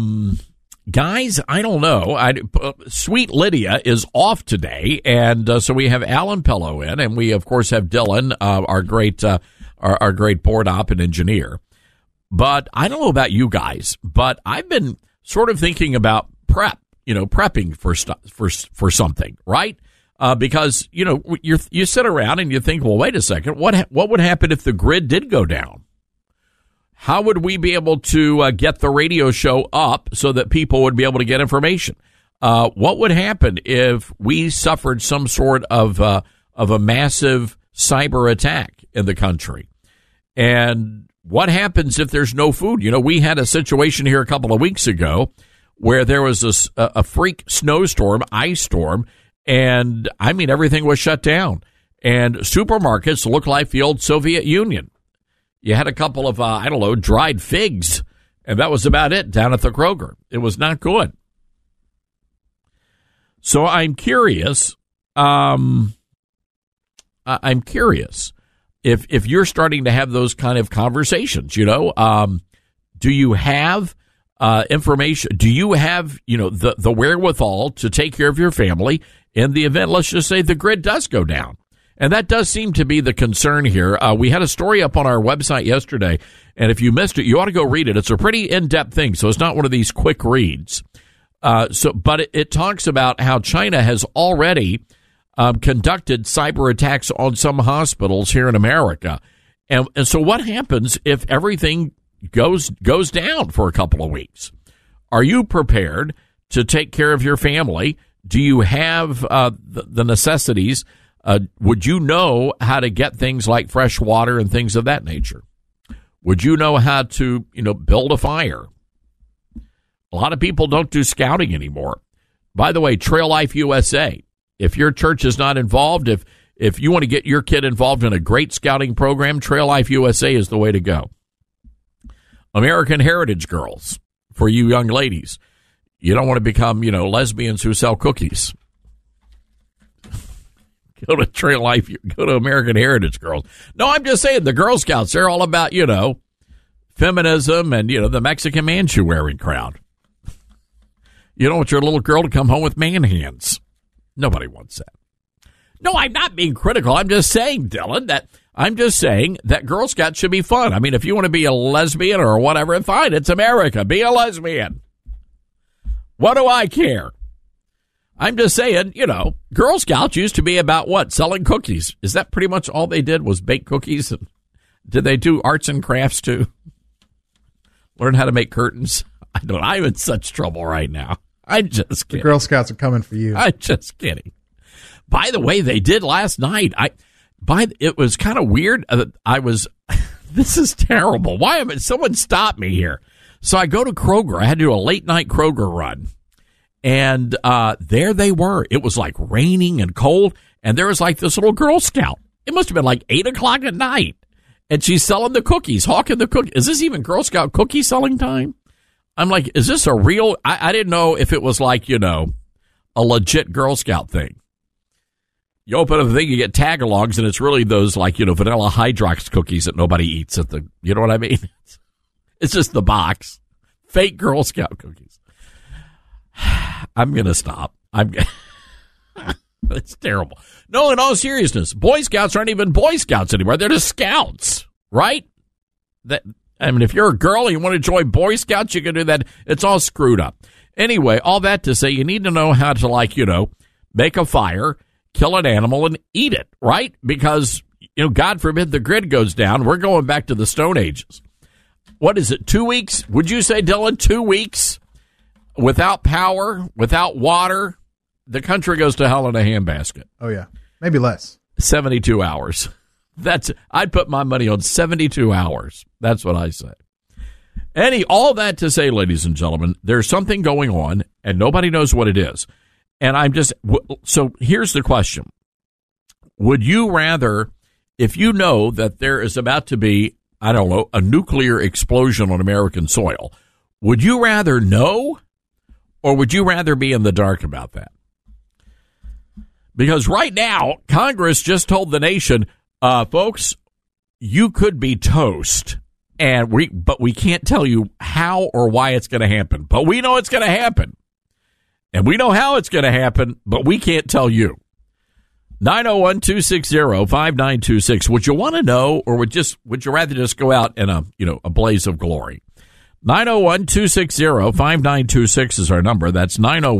guys, I don't know. Sweet Lydia is off today, and so we have Alan Pello in, and we of course have Dylan, our great board op and engineer. But I don't know about you guys, but I've been sort of thinking about prepping for something, right? Because you sit around and you think, well, wait a second, what would happen if the grid did go down? How would we be able to get the radio show up so that people would be able to get information? What would happen if we suffered some sort of a massive cyber attack in the country? And what happens if there's no food? We had a situation here a couple of weeks ago where there was a freak snowstorm, ice storm, and I mean everything was shut down. And supermarkets looked like the old Soviet Union. You had a couple of, dried figs, and that was about it down at the Kroger. It was not good. So I'm curious. If you're starting to have those kind of conversations, do you have information? Do you have, the wherewithal to take care of your family in the event, let's just say, the grid does go down? And that does seem to be the concern here. We had a story up on our website yesterday, and if you missed it, you ought to go read it. It's a pretty in-depth thing, so it's not one of these quick reads. But it talks about how China has already conducted cyber attacks on some hospitals here in America. And so what happens if everything goes down for a couple of weeks? Are you prepared to take care of your family? Do you have the necessities? Would you know how to get things like fresh water and things of that nature? Would you know how to, build a fire? A lot of people don't do scouting anymore. By the way, Trail Life USA, if your church is not involved, if you want to get your kid involved in a great scouting program, Trail Life USA is the way to go. American Heritage Girls, for you young ladies. You don't want to become, lesbians who sell cookies. Go to Trail Life, go to American Heritage Girls. No, I'm just saying the Girl Scouts, they're all about, feminism and, the Mexican Manchu wearing crowd. You don't want your little girl to come home with man hands. Nobody wants that. No, I'm not being critical. I'm just saying, Dylan, that Girl Scouts should be fun. I mean, if you want to be a lesbian or whatever, fine. It's America. Be a lesbian. What do I care? I'm just saying, Girl Scouts used to be about what? Selling cookies. Is that pretty much all they did was bake cookies? Did they do arts and crafts too? Learn how to make curtains? I'm in such trouble right now. I'm just kidding. The Girl Scouts are coming for you. I'm just kidding. By the way, they did last night. It was kind of weird. This is terrible. Someone stop me here. So I go to Kroger. I had to do a late night Kroger run. And there they were. It was like raining and cold. And there was like this little Girl Scout. It must have been like 8 o'clock at night. And she's selling the cookies, hawking the cookies. Is this even Girl Scout cookie selling time? I'm like, is this a real? I didn't know if it was like, a legit Girl Scout thing. You open up the thing, you get tag-alongs, and it's really those like, vanilla Hydrox cookies that nobody eats at the, you know what I mean? It's just the box. Fake Girl Scout cookies. I'm going to stop. It's terrible. No, in all seriousness, Boy Scouts aren't even Boy Scouts anymore. They're just Scouts, right? If you're a girl and you want to join Boy Scouts, you can do that. It's all screwed up. Anyway, all that to say, you need to know how to, make a fire, kill an animal, and eat it, right? Because, God forbid the grid goes down. We're going back to the Stone Ages. What is it, 2 weeks? Would you say, Dylan, 2 weeks without power, without water? The country goes to hell in a handbasket. Oh, yeah. Maybe less. 72 hours. I'd put my money on 72 hours. That's what I say. All that to say, ladies and gentlemen, there's something going on, and nobody knows what it is. And so here's the question. Would you rather, if you know that there is about to be, a nuclear explosion on American soil, would you rather know, or would you rather be in the dark about that? Because right now, Congress just told the nation, folks, you could be toast, but we can't tell you how or why it's going to happen. But we know it's going to happen. And we know how it's going to happen, but we can't tell you. 901-260-5926. Would you want to know, or would you rather just go out in a blaze of glory? 901-260-5926 is our number. That's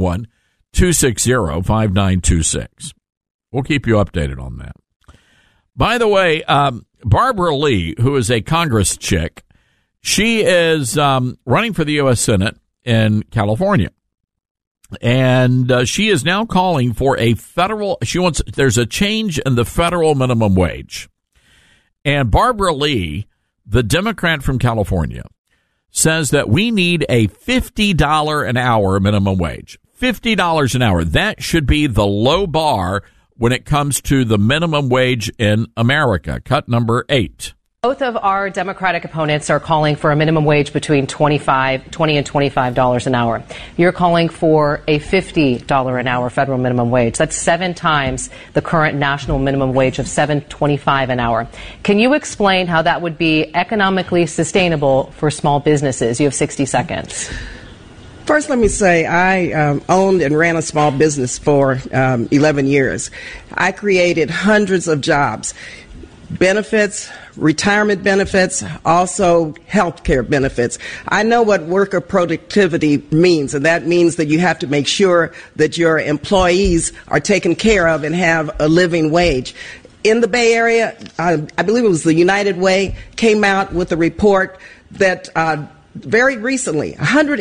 901-260-5926. We'll keep you updated on that. By the way, Barbara Lee, who is a Congress chick, she is running for the U.S. Senate in California. And she is now calling for there's a change in the federal minimum wage. And Barbara Lee, the Democrat from California, says that we need a $50 an hour minimum wage. $50 an hour. That should be the low bar when it comes to the minimum wage in America. Cut number 8. Both of our Democratic opponents are calling for a minimum wage between $20 and $25 an hour. You're calling for a $50 an hour federal minimum wage. That's 7 times the current national minimum wage of $7.25 an hour. Can you explain how that would be economically sustainable for small businesses? You have 60 seconds. First, let me say I owned and ran a small business for 11 years. I created hundreds of jobs, benefits, retirement benefits, also health care benefits. I know what worker productivity means, and that means that you have to make sure that your employees are taken care of and have a living wage. In the Bay Area, I believe it was the United Way, came out with a report that very recently,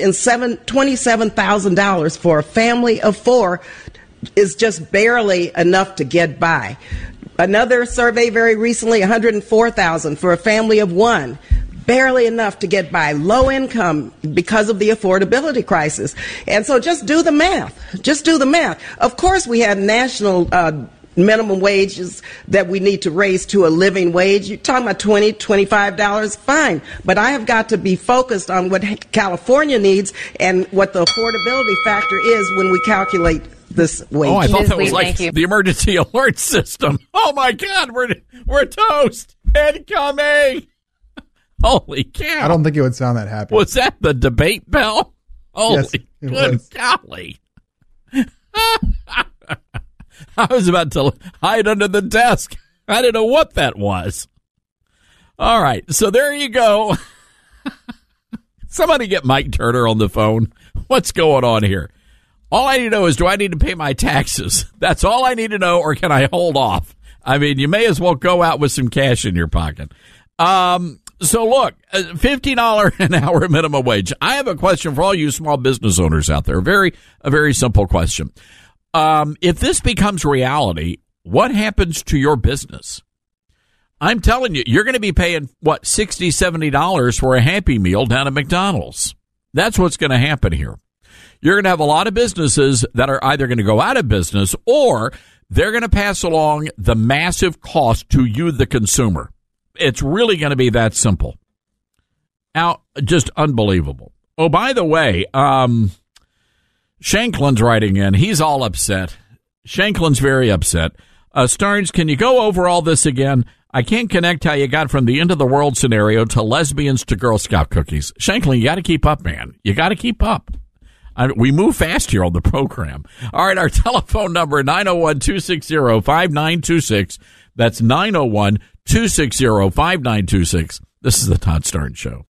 $127,000 for a family of 4 is just barely enough to get by. Another survey very recently, $104,000 for a family of 1. barely enough to get by, low income because of the affordability crisis. And so just do the math. Just do the math. Of course, we have national minimum wages that we need to raise to a living wage. You're talking about $20, $25, fine. But I have got to be focused on what California needs and what the affordability factor is when we calculate this wage. Oh, I thought that was like the emergency alert system. Oh, my God, we're toast. Incoming. Holy cow. I don't think it would sound that happy. Was that the debate bell? Holy Yes, it good was. golly. I was about to hide under the desk. I didn't know what that was. All right, so there you go. Somebody get Mike Turner on the phone. What's going on here? All I need to know is, do I need to pay my taxes? That's all I need to know, or can I hold off? I mean, you may as well go out with some cash in your pocket. So look, $50 an hour minimum wage. I have a question for all you small business owners out there. A very simple question. If this becomes reality, what happens to your business? I'm telling you, you're going to be paying, what, $60, $70 for a Happy Meal down at McDonald's. That's what's going to happen here. You're going to have a lot of businesses that are either going to go out of business or they're going to pass along the massive cost to you, the consumer. It's really going to be that simple. Now, just unbelievable. Oh, by the way, Shanklin's writing in. He's all upset. Shanklin's very upset. Starnes, can you go over all this again? I can't connect how you got from the end of the world scenario to lesbians to Girl Scout cookies. Shanklin, you got to keep up, man. You got to keep up. We move fast here on the program. All right, our telephone number, 901-260-5926. That's 901-260-5926. This is the Todd Starnes Show.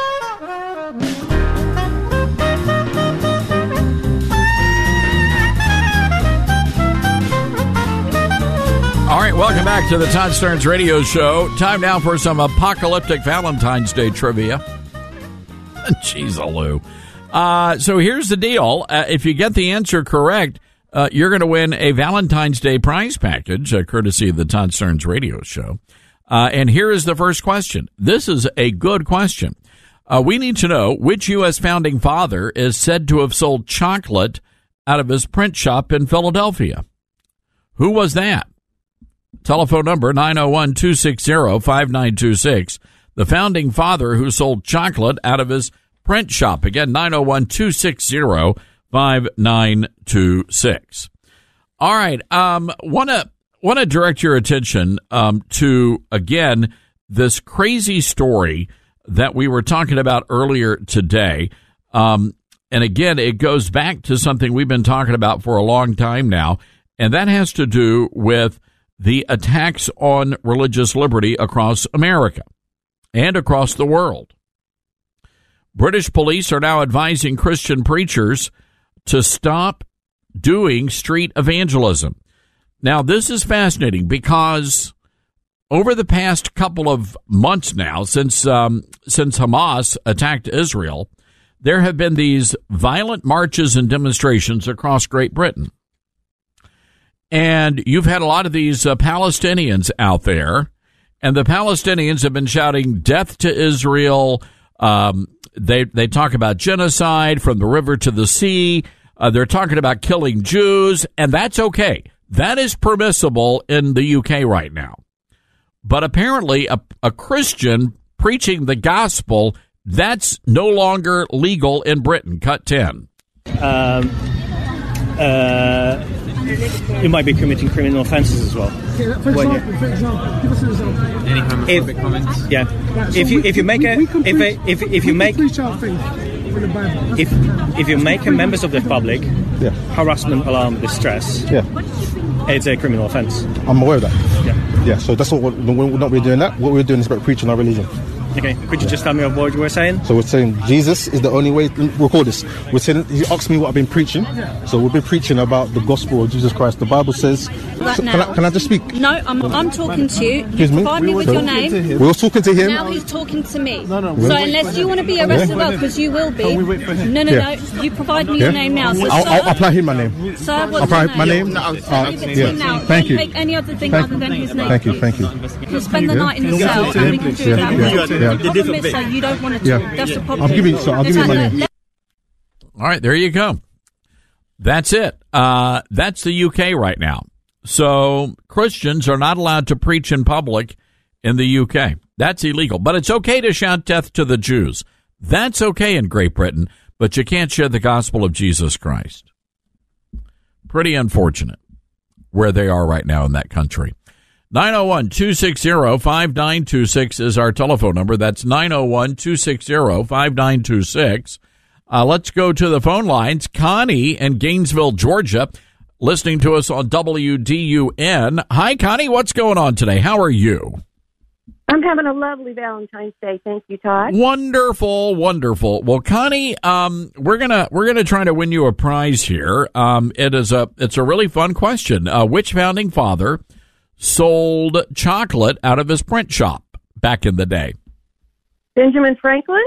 All right, welcome back to the Todd Starnes Radio Show. Time now for some apocalyptic Valentine's Day trivia. Jeez, Lou. So here's the deal. If you get the answer correct, you're going to win a Valentine's Day prize package, courtesy of the Todd Starnes Radio Show. And here is the first question. This is a good question. We need to know which U.S. founding father is said to have sold chocolate out of his print shop in Philadelphia. Who was that? Telephone number 901-260-5926. The founding father who sold chocolate out of his print shop. Again, 901-260-5926. All right. Want to direct your attention to, again, this crazy story that we were talking about earlier today. And again, it goes back to something we've been talking about for a long time now, and that has to do with the attacks on religious liberty across America and across the world. British police are now advising Christian preachers to stop doing street evangelism. Now, this is fascinating because over the past couple of months now, since Hamas attacked Israel, there have been these violent marches and demonstrations across Great Britain. And you've had a lot of these Palestinians out there, and the Palestinians have been shouting death to Israel. They talk about genocide from the river to the sea. They're talking about killing Jews, and that's okay. That is permissible in the UK right now. But apparently a Christian preaching the gospel, that's no longer legal in Britain. Cut 10. You might be committing criminal offences as well. Okay, for example, give us an example. Any homophobic comments? Yeah. If you make a members of the public harassment, alarm, distress, it's a criminal offence. I'm aware of that. Yeah. So that's what we're not really doing. That what we're doing is about preaching our religion. Okay, could you just tell me what you were saying? So we're saying Jesus is the only way. Record this. We're saying, he asked me what I've been preaching. So we've been preaching about the gospel of Jesus Christ. The Bible says. Can I just speak? No, I'm talking to you. Excuse me? Provide me with your name. We were talking to him. Now he's talking to me. No. So unless you want to be arrested, well, because you will be. No. You provide me your name now. So I'll apply him my name. Sir, what's your name? Thank you. Take any other thing other than his name. Thank you. He'll spend the night in the cell, and we can do that. Yeah. The problem is, so you don't want to talk. Yeah. That's the problem. I'll give you money. All right, there you go. That's it. That's the UK right now. So Christians are not allowed to preach in public in the UK. That's illegal. But it's okay to shout death to the Jews. That's okay in Great Britain, but you can't share the gospel of Jesus Christ. Pretty unfortunate where they are right now in that country. 901-260-5926 is our telephone number. That's 901-260-5926. Let's go to the phone lines. Connie in Gainesville, Georgia, listening to us on WDUN. Hi, Connie. What's going on today? How are you? I'm having a lovely Valentine's Day. Thank you, Todd. Wonderful, wonderful. Well, Connie, we're gonna try to win you a prize here. It's a really fun question. Which founding father sold chocolate out of his print shop back in the day? Benjamin Franklin?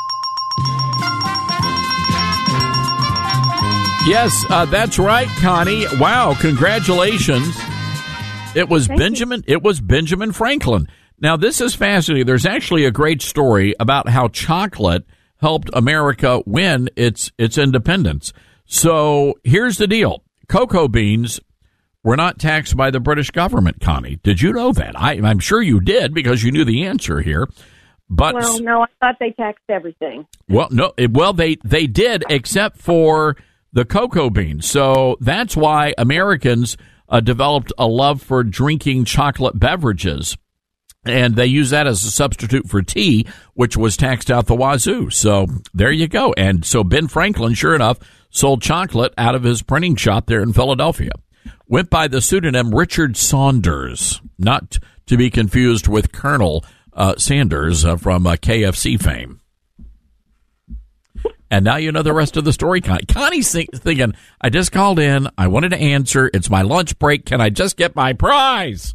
Yes, that's right, Connie. Wow, congratulations. It was Benjamin Franklin. Now, this is fascinating. There's actually a great story about how chocolate helped America win its independence. So here's the deal. Cocoa beans were not taxed by the British government, Connie. Did you know that? I'm sure you did because you knew the answer here. But Well, no, I thought they taxed everything. Well, no. They did, except for the cocoa beans. So that's why Americans developed a love for drinking chocolate beverages. And they use that as a substitute for tea, which was taxed out the wazoo. So there you go. And so Ben Franklin, sure enough, sold chocolate out of his printing shop there in Philadelphia. Went by the pseudonym Richard Saunders, not to be confused with Colonel Sanders from KFC fame. And now you know the rest of the story, Connie. Connie's thinking, I just called in. I wanted to answer. It's my lunch break. Can I just get my prize?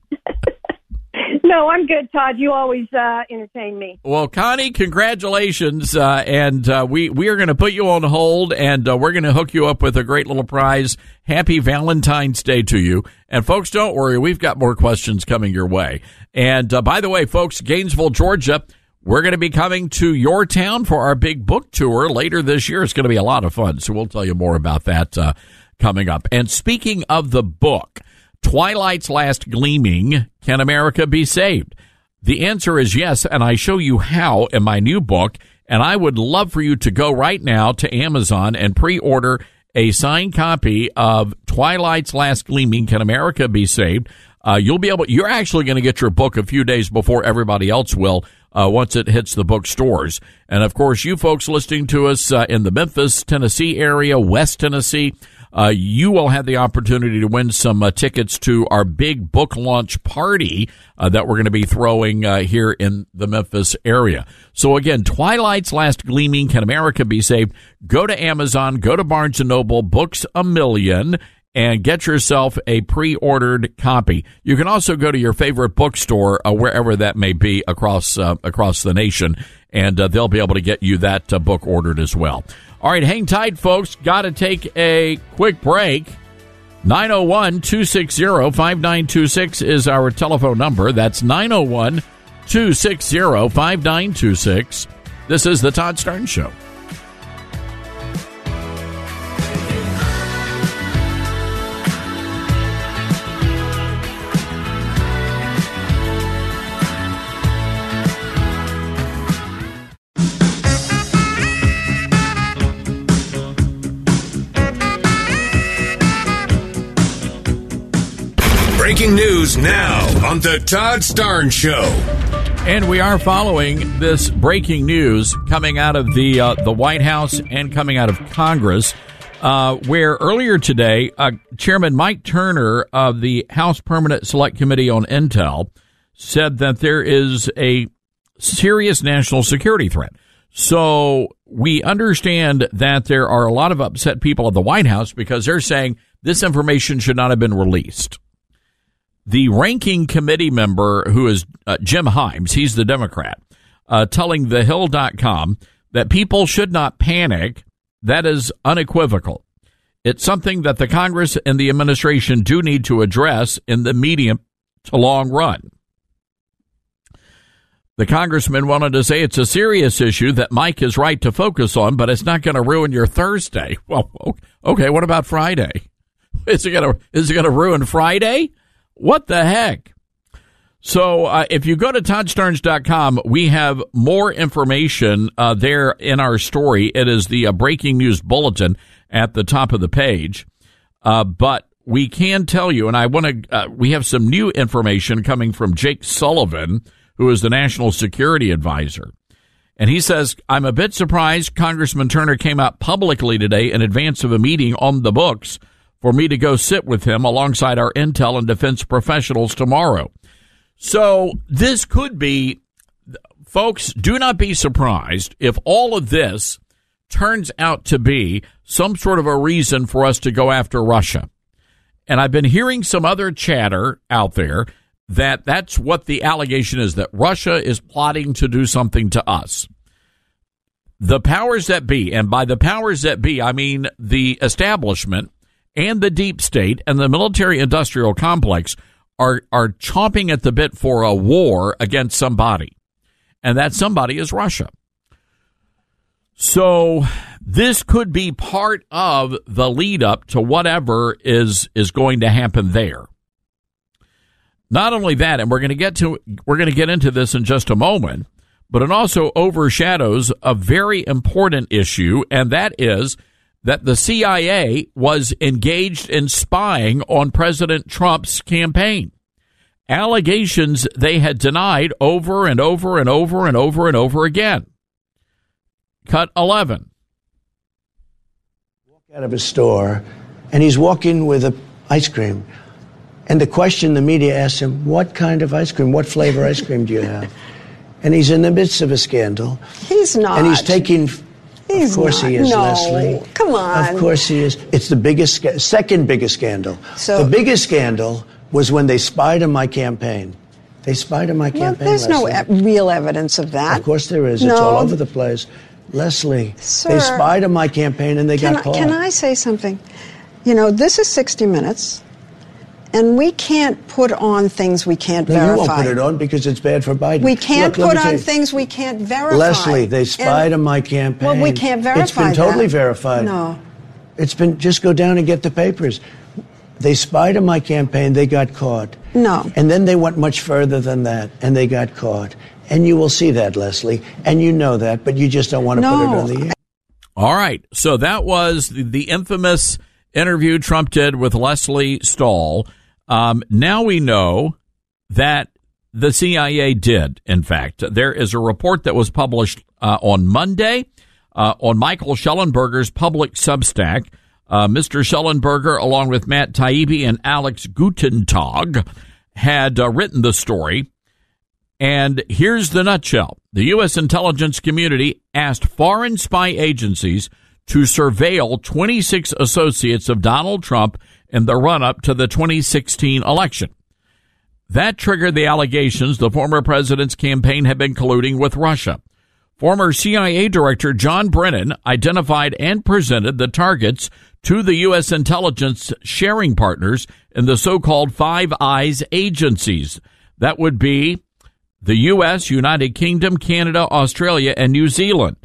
No, I'm good, Todd. You always entertain me. Well, Connie, congratulations. And we are going to put you on hold, and we're going to hook you up with a great little prize. Happy Valentine's Day to you. And, folks, don't worry. We've got more questions coming your way. And, by the way, folks, Gainesville, Georgia, we're going to be coming to your town for our big book tour later this year. It's going to be a lot of fun. So we'll tell you more about that coming up. And speaking of the book, Twilight's Last Gleaming, Can America Be Saved? The answer is yes, and I show you how in my new book, and I would love for you to go right now to Amazon and pre-order a signed copy of Twilight's Last Gleaming, Can America Be Saved? You're actually going to get your book a few days before everybody else will once it hits the bookstores. And, of course, you folks listening to us in the Memphis, Tennessee area, West Tennessee, you will have the opportunity to win some tickets to our big book launch party that we're going to be throwing here in the Memphis area. So, again, Twilight's Last Gleaming, Can America Be Saved? Go to Amazon, go to Barnes & Noble, Books A Million, and get yourself a pre-ordered copy. You can also go to your favorite bookstore, wherever that may be across the nation, and they'll be able to get you that book ordered as well. All right, hang tight, folks. Got to take a quick break. 901-260-5926 is our telephone number. That's 901-260-5926. This is the Todd Starnes Show. Breaking news now on the Todd Starnes Show. And we are following this breaking news coming out of the White House and coming out of Congress, where earlier today, Chairman Mike Turner of the House Permanent Select Committee on Intel said that there is a serious national security threat. So we understand that there are a lot of upset people at the White House because they're saying this information should not have been released. The ranking committee member, who is Jim Himes, he's the Democrat, telling TheHill.com that people should not panic. That is unequivocal. It's something that the Congress and the administration do need to address in the medium to long run. The congressman wanted to say it's a serious issue that Mike is right to focus on, but it's not going to ruin your Thursday. Well, okay, what about Friday? Is it going to ruin Friday? What the heck? So if you go to ToddStarnes.com, we have more information there in our story. It is the breaking news bulletin at the top of the page. But we can tell you, and we have some new information coming from Jake Sullivan, who is the National Security Advisor. And he says, I'm a bit surprised Congressman Turner came out publicly today in advance of a meeting on the books for me to go sit with him alongside our intel and defense professionals tomorrow. So this could be, folks, do not be surprised if all of this turns out to be some sort of a reason for us to go after Russia. And I've been hearing some other chatter out there that's what the allegation is, that Russia is plotting to do something to us. The powers that be, and by the powers that be, I mean the establishment and the deep state and the military-industrial complex are chomping at the bit for a war against somebody. And that somebody is Russia. So this could be part of the lead up to whatever is going to happen there. Not only that, and we're going to get into this in just a moment, but it also overshadows a very important issue, and that is that the CIA was engaged in spying on President Trump's campaign. Allegations they had denied over and over and over and over and over again. Cut 11. Out of a store, and he's walking with an ice cream. And the question the media asks him, what kind of ice cream, what flavor ice cream do you have? And he's in the midst of a scandal. He's not. And he's taking, of course he is, no. Leslie. Come on. Of course he is. It's the biggest, second biggest scandal. So, the biggest scandal was when they spied on my campaign. They spied on my campaign, there's Leslie. no real evidence of that. Of course there is. No. It's all over the place. Leslie, Sir, they spied on my campaign and they got caught. Can I say something? You know, this is 60 Minutes. And we can't put on things we can't verify. You won't put it on because it's bad for Biden. We can't put on things we can't verify. Leslie, they spied on my campaign. Well, we can't verify It's been totally that. verified. No. It's been, just go down and get the papers. They spied on my campaign. They got caught. No. And then they went much further than that, and they got caught. And you will see that, Leslie. And you know that, but you just don't want to put it on the air. All right. So that was the infamous interview Trump did with Leslie Stahl. Now we know that the CIA did, in fact. There is a report that was published on Monday on Michael Schellenberger's public Substack. Mr. Schellenberger, along with Matt Taibbi and Alex Gutentag, had written the story. And here's the nutshell. The U.S. intelligence community asked foreign spy agencies to surveil 26 associates of Donald Trump in the run-up to the 2016 election. That triggered the allegations the former president's campaign had been colluding with Russia. Former CIA Director John Brennan identified and presented the targets to the U.S. intelligence sharing partners in the so-called Five Eyes agencies. That would be the U.S., United Kingdom, Canada, Australia, and New Zealand.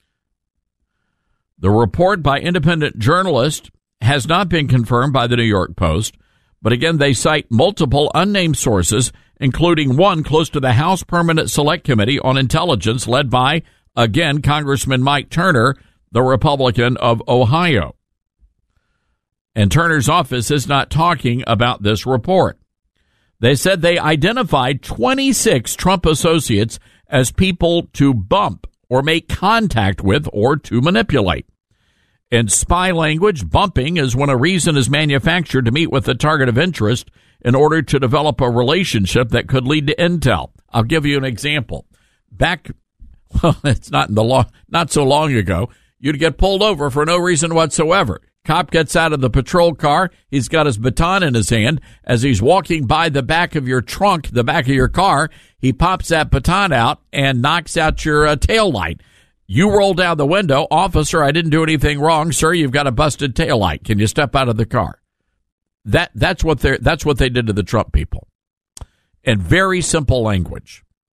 The report by independent journalists has not been confirmed by the New York Post, but again, they cite multiple unnamed sources, including one close to the House Permanent Select Committee on Intelligence led by, again, Congressman Mike Turner, the Republican of Ohio. And Turner's office is not talking about this report. They said they identified 26 Trump associates as people to bump or make contact with or to manipulate. In spy language, bumping is when a reason is manufactured to meet with the target of interest in order to develop a relationship that could lead to intel. I'll give you an example. It's not so long ago, you'd get pulled over for no reason whatsoever. Cop gets out of the patrol car. He's got his baton in his hand. As he's walking by the back of your trunk, the back of your car, he pops that baton out and knocks out your tail light. You roll down the window. Officer, I didn't do anything wrong. Sir, you've got a busted tail light. Can you step out of the car? That's what they did to the Trump people. In very simple language.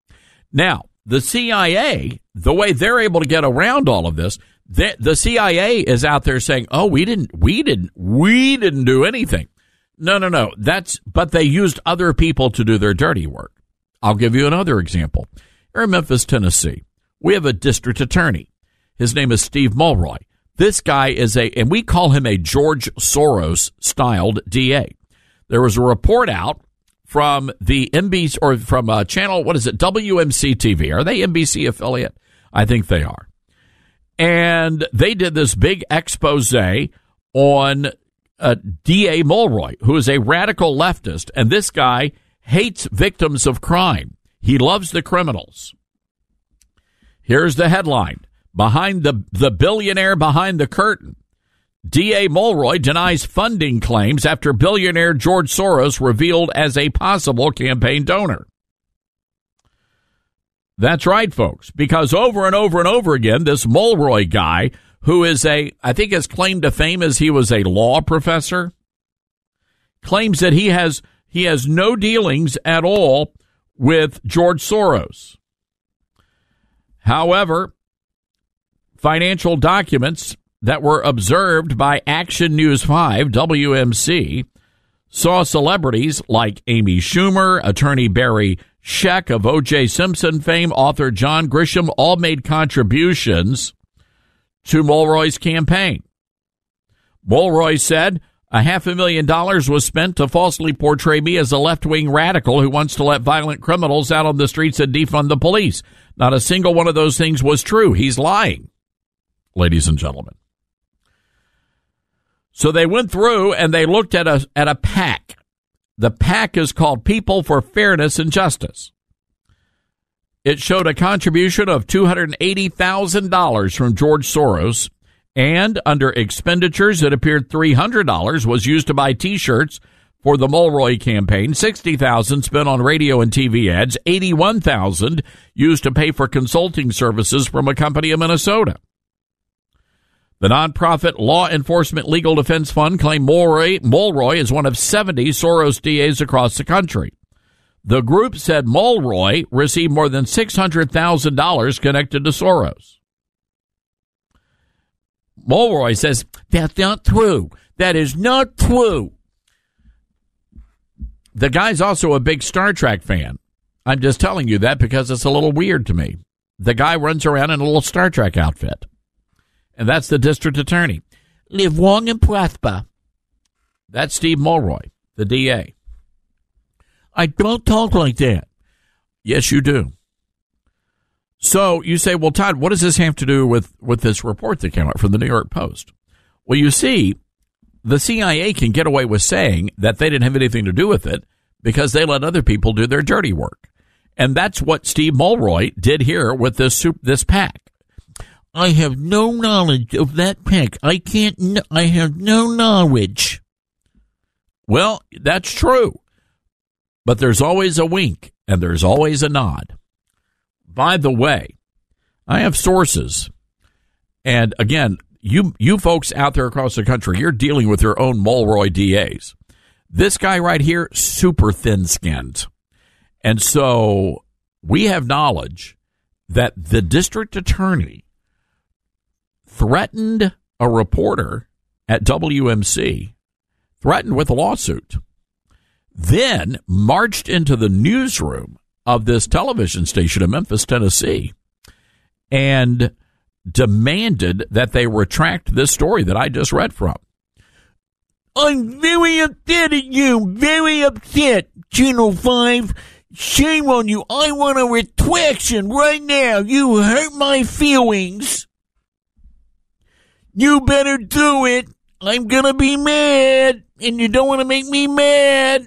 Now, the CIA, the way they're able to get around all of this, the CIA is out there saying, "Oh, we didn't do anything." No. But they used other people to do their dirty work. I'll give you another example. Here in Memphis, Tennessee, we have a district attorney. His name is Steve Mulroy. This guy and we call him a George Soros-styled DA. There was a report out from the NBC, or from channel, WMC TV. Are they NBC affiliate? I think they are. And they did this big expose on D.A. Mulroy, who is a radical leftist, and this guy hates victims of crime. He loves the criminals. Here's the headline. Behind the billionaire behind the curtain. D.A. Mulroy denies funding claims after billionaire George Soros revealed as a possible campaign donor. That's right, folks, because over and over and over again, this Mulroy guy, who is I think his claim to fame is he was a law professor, claims that he has no dealings at all with George Soros. However, financial documents that were observed by Action News 5, WMC, saw celebrities like Amy Schumer, attorney Barry Scheck of O.J. Simpson fame, author John Grisham, all made contributions to Mulroy's campaign. Mulroy said, $500,000 was spent to falsely portray me as a left-wing radical who wants to let violent criminals out on the streets and defund the police. Not a single one of those things was true. He's lying, ladies and gentlemen. So they went through and they looked at a PAC. The PAC is called People for Fairness and Justice. It showed a contribution of $280,000 from George Soros, and under expenditures, it appeared $300 was used to buy T-shirts for the Mulroy campaign, $60,000 spent on radio and TV ads, $81,000 used to pay for consulting services from a company in Minnesota. The nonprofit Law Enforcement Legal Defense Fund claimed Mulroy is one of 70 Soros DAs across the country. The group said Mulroy received more than $600,000 connected to Soros. Mulroy says, that's not true. That is not true. The guy's also a big Star Trek fan. I'm just telling you that because it's a little weird to me. The guy runs around in a little Star Trek outfit. And that's the district attorney. Live long and prosper. That's Steve Mulroy, the DA. I don't talk like that. Yes, you do. So you say, well, Todd, what does this have to do with this report that came out from the New York Post? Well, you see, the CIA can get away with saying that they didn't have anything to do with it because they let other people do their dirty work. And that's what Steve Mulroy did here with this PAC. I have no knowledge of that PAC. I have no knowledge. Well, that's true. But there's always a wink and there's always a nod. By the way, I have sources. And again, you folks out there across the country, you're dealing with your own Mulroy DAs. This guy right here, super thin-skinned. And so we have knowledge that the district attorney threatened a reporter at WMC, threatened with a lawsuit, then marched into the newsroom of this television station in Memphis, Tennessee, and demanded that they retract this story that I just read from. I'm very upset at you, very upset, Channel 5. Shame on you. I want a retraction right now. You hurt my feelings. You better do it. I'm going to be mad, and you don't want to make me mad.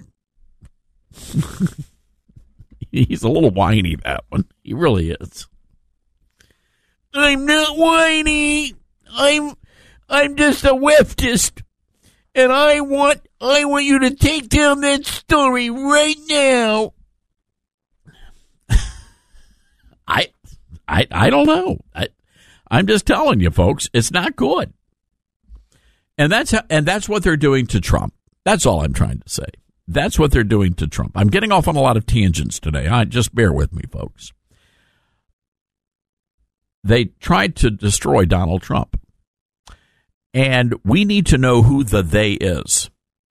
He's a little whiny, that one. He really is. I'm not whiny. I'm just a leftist, and I want you to take down that story right now. I don't know. I'm just telling you, folks, it's not good. And that's what they're doing to Trump. That's all I'm trying to say. That's what they're doing to Trump. I'm getting off on a lot of tangents today. Just bear with me, folks. they tried to destroy Donald Trump. And we need to know who the they is.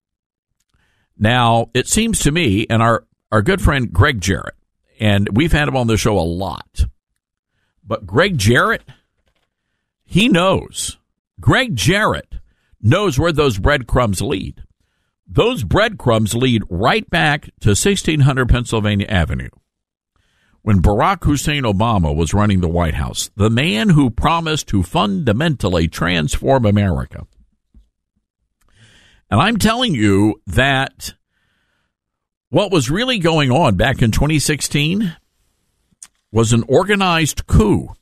Now, it seems to me, and our good friend Greg Jarrett, and we've had him on the show a lot, but Greg Jarrett, he knows. Greg Jarrett knows where those breadcrumbs lead. Those breadcrumbs lead right back to 1600 Pennsylvania Avenue. When Barack Hussein Obama was running the White House, the man who promised to fundamentally transform America. And I'm telling you that what was really going on back in 2016 was an organized coup.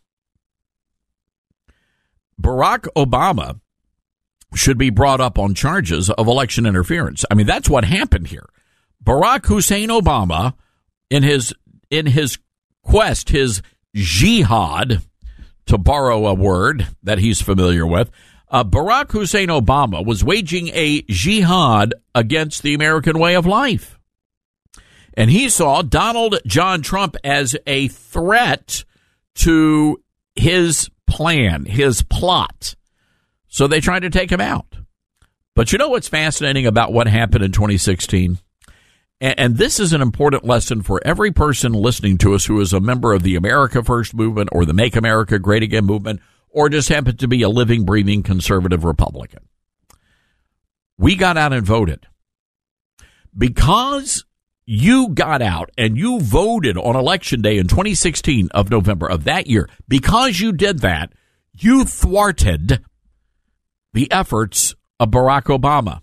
Barack Obama should be brought up on charges of election interference. I mean, that's what happened here. Barack Hussein Obama, in his quest, his jihad, to borrow a word that he's familiar with, Barack Hussein Obama was waging a jihad against the American way of life. And he saw Donald John Trump as a threat to his plan, his plot. So they tried to take him out. But you know what's fascinating about what happened in 2016? And this is an important lesson for every person listening to us who is a member of the America First movement or the Make America Great Again movement, or just happen to be a living, breathing conservative Republican. We got out and voted. Because you got out and you voted on Election Day in 2016 of November of that year, because you did that, you thwarted the efforts of Barack Obama.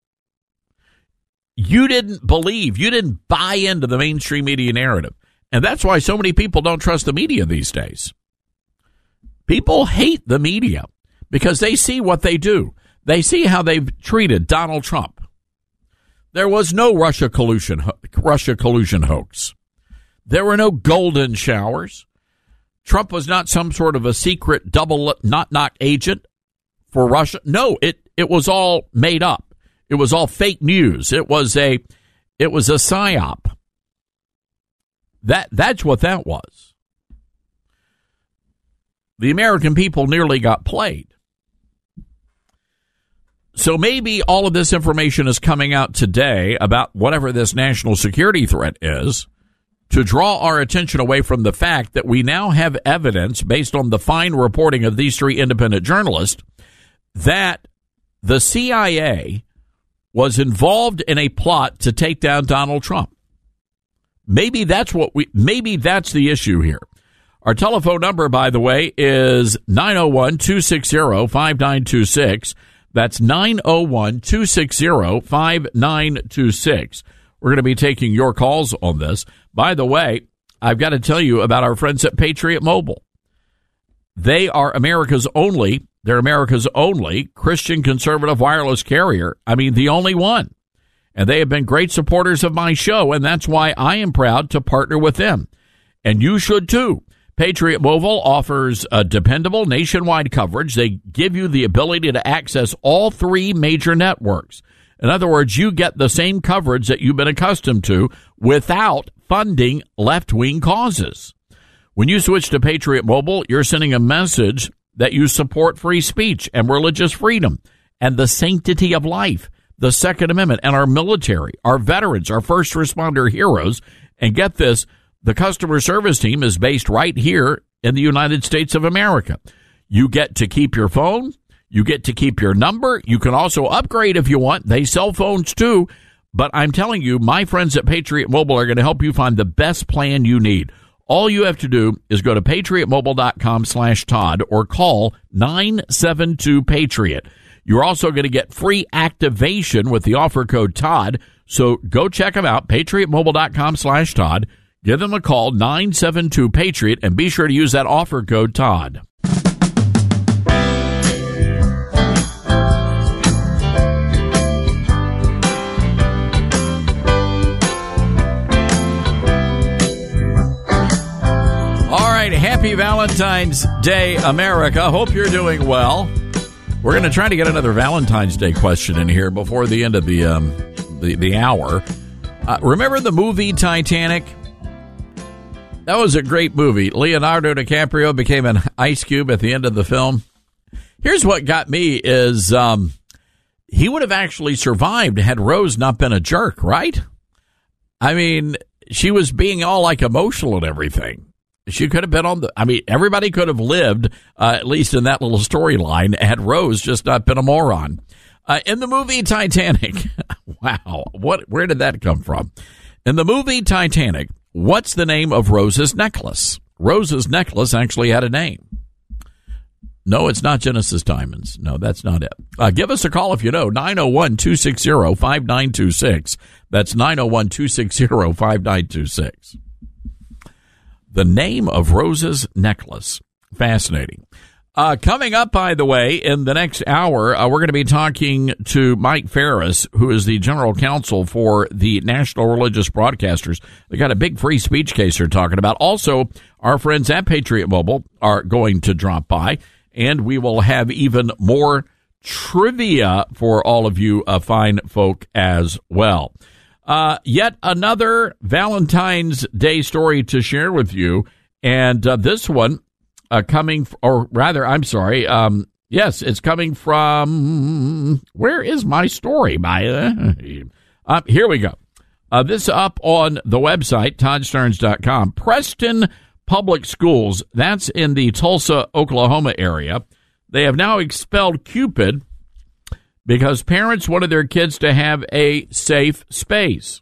You didn't believe, you didn't buy into the mainstream media narrative. And that's why so many people don't trust the media these days. People hate the media because they see what they do. They see how they've treated Donald Trump. There was no Russia collusion hoax. There were no golden showers. Trump was not some sort of a secret double knock agent for Russia. No, it was all made up. It was all fake news. It was a psyop. That's what that was. The American people nearly got played. So maybe all of this information is coming out today about whatever this national security threat is to draw our attention away from the fact that we now have evidence based on the fine reporting of these three independent journalists that the CIA was involved in a plot to take down Donald Trump. Maybe that's the issue here. Our telephone number, by the way, is 901-260-5926. That's 901-260-5926. We're going to be taking your calls on this. By the way, I've got to tell you about our friends at Patriot Mobile. They're America's only Christian conservative wireless carrier. I mean, the only one. And they have been great supporters of my show, and that's why I am proud to partner with them. And you should too. Patriot Mobile offers a dependable nationwide coverage. They give you the ability to access all three major networks. In other words, you get the same coverage that you've been accustomed to without funding left-wing causes. When you switch to Patriot Mobile, you're sending a message that you support free speech and religious freedom and the sanctity of life, the Second Amendment, and our military, our veterans, our first responder heroes. And get this, the customer service team is based right here in the United States of America. You get to keep your phone. You get to keep your number. You can also upgrade if you want. They sell phones too. But I'm telling you, my friends at Patriot Mobile are going to help you find the best plan you need. All you have to do is go to patriotmobile.com/Todd or call 972-PATRIOT. You're also going to get free activation with the offer code Todd. So go check them out, patriotmobile.com/Todd. Give them a call, 972-PATRIOT, and be sure to use that offer code Todd. Happy Valentine's Day, America. Hope you're doing well. We're going to try to get another Valentine's Day question in here before the end of the hour. Remember the movie Titanic? That was a great movie. Leonardo DiCaprio became an ice cube at the end of the film. Here's what got me is he would have actually survived had Rose not been a jerk, right? I mean, she was being all like emotional and everything. She could have been everybody could have lived, at least in that little storyline, had Rose just not been a moron. In the movie Titanic, wow, where did that come from? In the movie Titanic, what's the name of Rose's necklace? Rose's necklace actually had a name. No, it's not Genesis Diamonds. No, that's not it. Give us a call if you know. 901-260-5926. That's 901-260-5926. The name of Rose's necklace. Fascinating. Coming up, by the way, in the next hour, we're going to be talking to Mike Ferris, who is the general counsel for the National Religious Broadcasters. They got a big free speech case they're talking about. Also, our friends at Patriot Mobile are going to drop by, and we will have even more trivia for all of you fine folk as well. Yet another Valentine's Day story to share with you, and this one it's coming from, where is my story? Here we go. This up on the website, ToddStarnes.com. Preston Public Schools, that's in the Tulsa, Oklahoma area. They have now expelled Cupid because parents wanted their kids to have a safe space.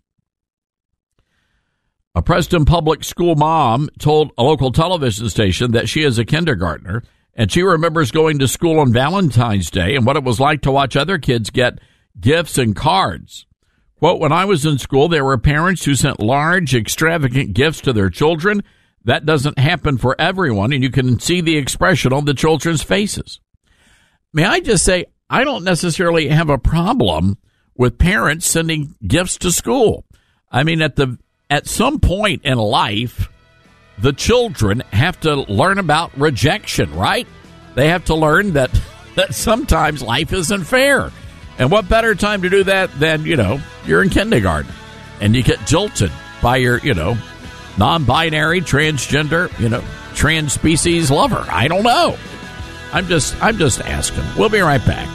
A Preston Public School mom told a local television station that she is a kindergartner, and she remembers going to school on Valentine's Day and what it was like to watch other kids get gifts and cards. Quote, when I was in school, there were parents who sent large, extravagant gifts to their children. That doesn't happen for everyone, and you can see the expression on the children's faces. May I just say, I don't necessarily have a problem with parents sending gifts to school. I mean, at some point in life, the children have to learn about rejection, right? They have to learn that sometimes life isn't fair. And what better time to do that than, you're in kindergarten and you get jilted by your, non-binary, transgender, trans species lover. I don't know. I'm just asking. We'll be right back.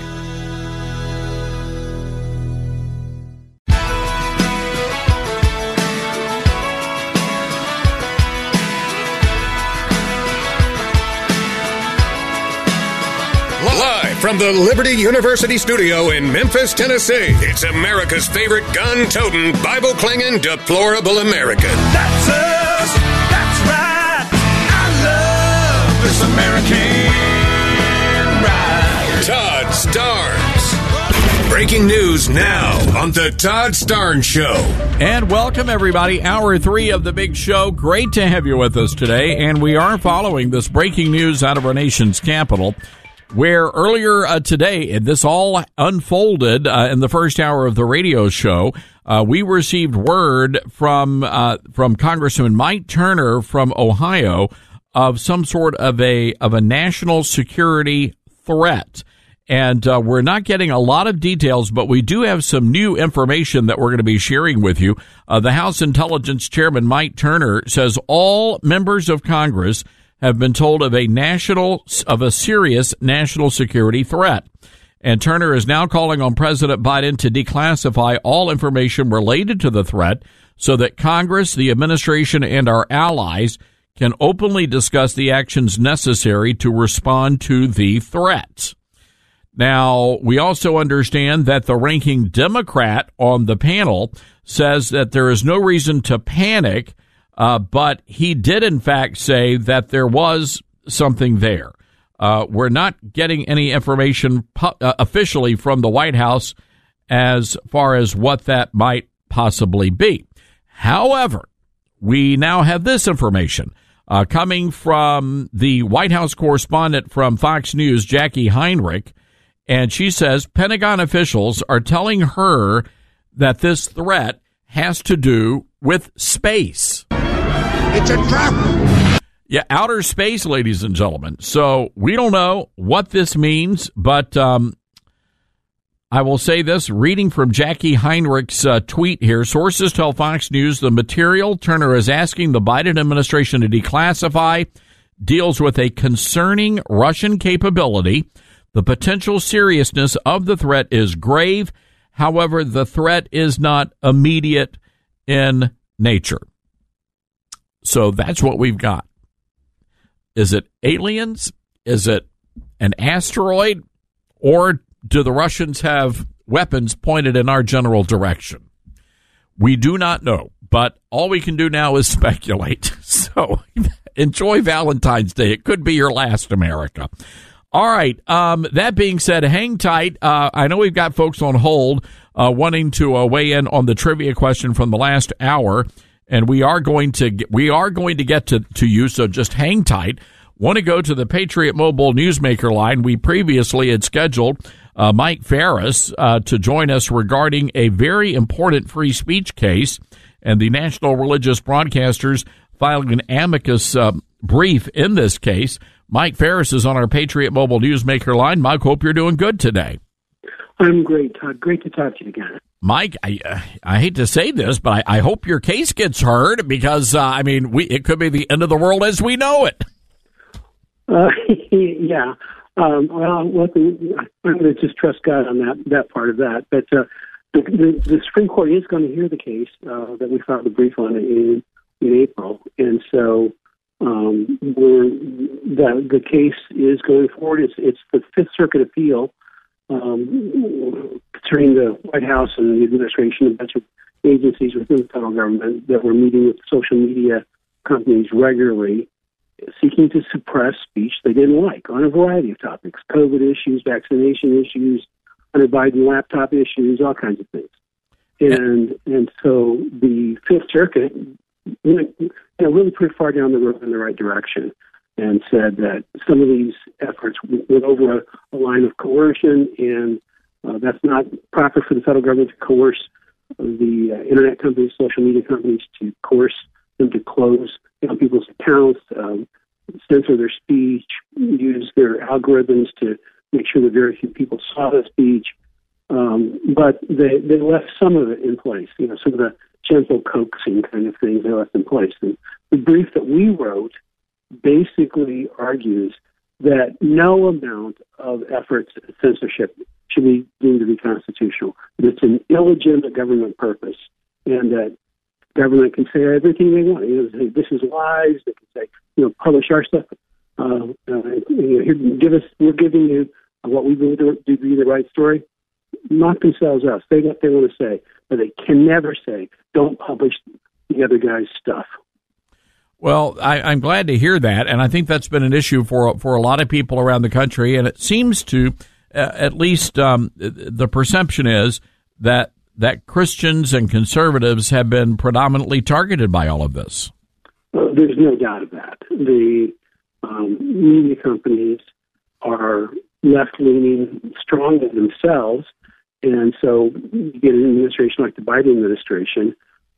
From the Liberty University studio in Memphis, Tennessee, it's America's favorite gun-toting, Bible-clinging, deplorable American. That's us. That's right. I love this American ride. Todd Starnes. Breaking news now on the Todd Starnes Show. And welcome, everybody. Hour 3 of the big show. Great to have you with us today. And we are following this breaking news out of our nation's capital, where earlier today, and this all unfolded in the first hour of the radio show, we received word from Congressman Mike Turner from Ohio of some sort of a national security threat. And we're not getting a lot of details, but we do have some new information that we're going to be sharing with you. The House Intelligence Chairman Mike Turner says all members of Congress have been told of a serious national security threat. And Turner is now calling on President Biden to declassify all information related to the threat so that Congress, the administration, and our allies can openly discuss the actions necessary to respond to the threat. Now, we also understand that the ranking Democrat on the panel says that there is no reason to panic, but he did, in fact, say that there was something there. We're not getting any information officially from the White House as far as what that might possibly be. However, we now have this information coming from the White House correspondent from Fox News, Jackie Heinrich, and she says Pentagon officials are telling her that this threat has to do with space. It's a trap. Yeah, outer space, ladies and gentlemen. So we don't know what this means, but I will say this, reading from Jackie Heinrich's tweet here, sources tell Fox News the material Turner is asking the Biden administration to declassify deals with a concerning Russian capability. The potential seriousness of the threat is grave. However, the threat is not immediate in nature. So that's what we've got. Is it aliens? Is it an asteroid? Or do the Russians have weapons pointed in our general direction? We do not know, but all we can do now is speculate. So enjoy Valentine's Day. It could be your last, America. All right. That being said, hang tight. I know we've got folks on hold wanting to weigh in on the trivia question from the last hour, and we are going to get to you. So just hang tight. Want to go to the Patriot Mobile Newsmaker line? We previously had scheduled Mike Farris to join us regarding a very important free speech case, and the National Religious Broadcasters filing an amicus brief in this case. Mike Farris is on our Patriot Mobile Newsmaker line. Mike, hope you're doing good today. I'm great, Todd. Great to talk to you again. Mike, I hate to say this, but I hope your case gets heard because, it could be the end of the world as we know it. Yeah. I'm going to just trust God on that part of that. But the Supreme Court is going to hear the case that we filed a brief on in April. And so the case is going forward. It's the Fifth Circuit appeal concerning the White House and the administration, a bunch of agencies within the federal government that were meeting with social media companies regularly, seeking to suppress speech they didn't like on a variety of topics: COVID issues, vaccination issues, Hunter Biden laptop issues, all kinds of things. And so the Fifth Circuit really pretty far down the road in the right direction and said that some of these efforts went over a line of coercion, and that's not proper for the federal government to coerce the internet companies, social media companies, to coerce them to close people's accounts, censor their speech, use their algorithms to make sure that very few people saw the speech. But they left some of it in place, some of the gentle coaxing kind of things they left in place. And the brief that we wrote basically argues that no amount of efforts at censorship should be deemed to be constitutional. That it's an illegitimate government purpose, and that government can say everything they want. Say, this is lies. They can say, publish our stuff. We're giving you what we believe to be the right story. Knock themselves out. Say what they want to say, but they can never say, don't publish the other guy's stuff. Well, I'm glad to hear that, and I think that's been an issue for a lot of people around the country, and it seems to, at least the perception is that Christians and conservatives have been predominantly targeted by all of this. There's no doubt of that. The media companies are left-leaning strongly themselves, and so you get an administration like the Biden administration,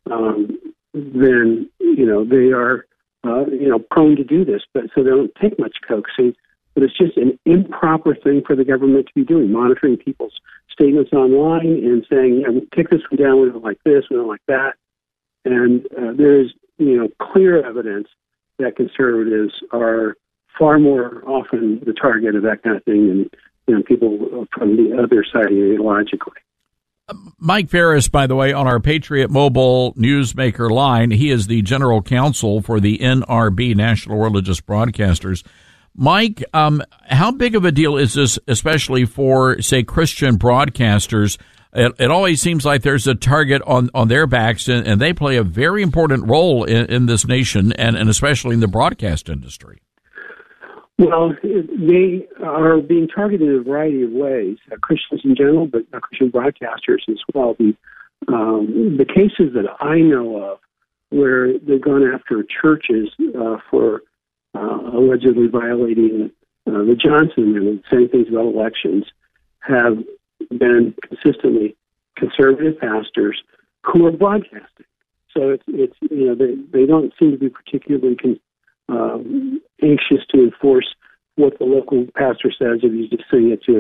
then they are prone to do this, but so they don't take much coaxing. But it's just an improper thing for the government to be doing, monitoring people's statements online and saying, take this one down, we don't like this, we don't like that. And there's clear evidence that conservatives are far more often the target of that kind of thing than people from the other side ideologically. Mike Farris, by the way, on our Patriot Mobile Newsmaker line, he is the general counsel for the NRB, National Religious Broadcasters. Mike, how big of a deal is this, especially for, say, Christian broadcasters? It always seems like there's a target on their backs, and they play a very important role in this nation, and especially in the broadcast industry. Well, they are being targeted in a variety of ways, Christians in general, but Christian broadcasters as well. The cases that I know of where they've gone after churches for allegedly violating the Johnson Amendment, saying things about elections, have been consistently conservative pastors who are broadcasting. So it's they don't seem to be particularly anxious to enforce what the local pastor says if he's just saying it to